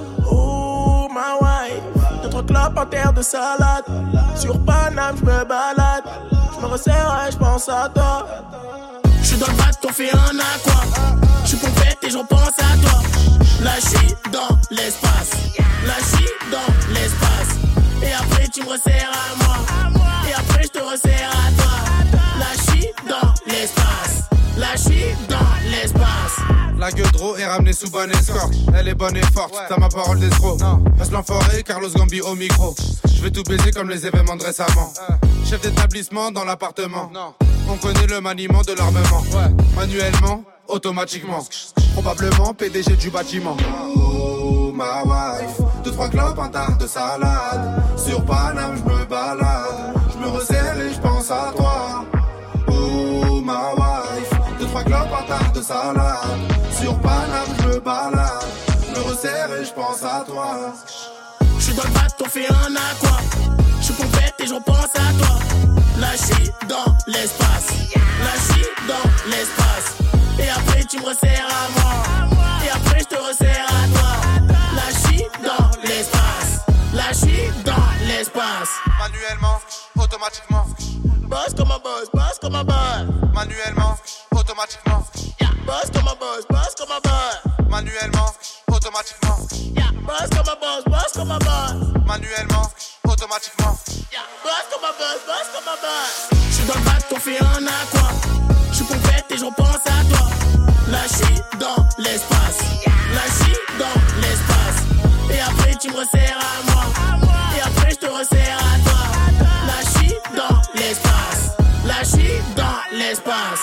S4: Oh ma wife, 2-3 clopes en terre de salade. Sur Paname, je me balade. Je me resserre et je pense à toi. Je suis dans le bac, t'en fais un aqua. Je suis pompette et je repense à toi. Là, je suis dans l'espace. Là, je suis dans l'espace. Et après, tu me resserres à moi. Et après, je te resserre à toi. Là, je suis dans l'espace. Là, je suis dans l'espace.
S8: La Gueudreau est ramenée sous bonne escorte. Elle est bonne et forte, t'as ma parole d'escroc. Passe l'enfoiré, Carlos Gambi au micro. Je vais tout baiser comme les événements de récemment. Chef d'établissement dans l'appartement. On connaît le maniement de l'armement. Manuellement, automatiquement. Probablement PDG du bâtiment. Oh ma wife, 2-3 clopes, un tas de salade. Sur Paname, je me balade. Je me resserre et je pense à toi. Oh ma wife, 2-3 clopes, un tas de salade. Sur Paname, je me balade. Je me resserre et je pense à toi.
S4: Je suis dans le bac, t'en fais un aqua. Je suis pompette et je repense à toi. Là, je suis dans l'espace. Là, je suis dans l'espace. Et après, tu me resserres à moi. Et après, je te resserre à toi. Là, je suis dans l'espace. Là, je suis dans l'espace.
S8: Manuellement, automatiquement.
S4: Boss comme un boss, boss comme un boss.
S8: Manuellement, automatiquement.
S4: Boss comme un boss, boss comme un boss.
S8: Manuellement, automatiquement.
S4: Boss comme un boss, boss comme un boss.
S8: Manuellement, automatiquement.
S4: Boss comme un boss, boss comme un boss. Je suis dans le bac, t'en fais un aqua. Je suis pompette et je repense à toi. Là, je suis dans l'espace. Là, je suis dans l'espace. Et après, tu me resserres à moi. Et après, je te resserre à toi. Là, je suis dans l'espace. Là, je suis dans l'espace.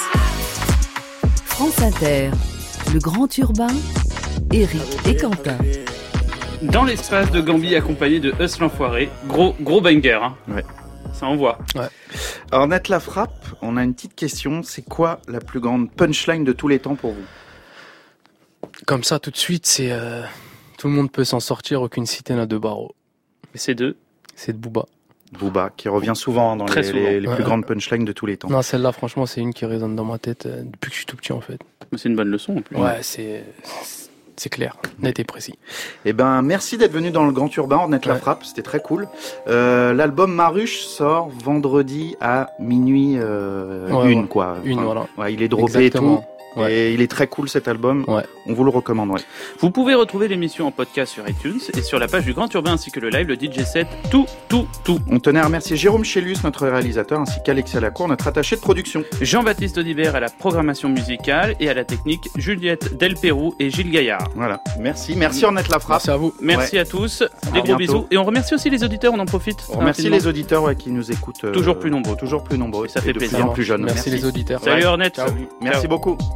S16: France Inter, le Grand Urbain, Eric et Quentin.
S3: Dans l'espace de Gambi accompagné de Eus l'Enfoiré, gros banger, hein.
S1: Ouais.
S3: Ça envoie.
S1: Ouais. Ornette La Frappe, on a une petite question. C'est quoi la plus grande punchline de tous les temps pour vous?
S17: Comme ça, tout de suite, c'est tout le monde peut s'en sortir, aucune cité n'a 2 barreaux.
S3: Et c'est de
S17: Booba.
S1: Booba, qui revient souvent dans les plus grandes punchlines de tous les temps.
S17: Non, celle-là, franchement, c'est une qui résonne dans ma tête depuis que je suis tout petit, en fait.
S3: Mais c'est une bonne leçon, en plus.
S17: Ouais, c'est clair, net et précis.
S1: Eh ben, merci d'être venu dans le Grand Urbain, Ornette La Frappe, c'était très cool. L'album Maruche sort vendredi à minuit quoi.
S17: Une, voilà.
S1: Ouais, il est droppé et tout. Ouais. Et il est très cool cet album, on vous le recommande. Ouais.
S3: Vous pouvez retrouver l'émission en podcast sur iTunes et sur la page du Grand Urbain ainsi que le live, le DJ set, tout.
S1: On tenait à remercier Jérôme Chélus, notre réalisateur, ainsi qu'Alexia Lacour, notre attaché de production.
S3: Jean-Baptiste Audibert à la programmation musicale et à la technique, Juliette Delperroux et Gilles Gaillard.
S1: Voilà, merci Ornette La Frappe.
S17: Merci à vous.
S3: Merci à tous, des gros bisous. Et on remercie aussi les auditeurs, on en profite.
S1: On remercie les auditeurs qui nous écoutent.
S3: Toujours plus nombreux.
S1: Et ça fait plaisir.
S3: De plus en
S1: plus jeunes.
S17: Merci les auditeurs.
S3: Salut Ornette.
S1: Ciao. Merci beaucoup.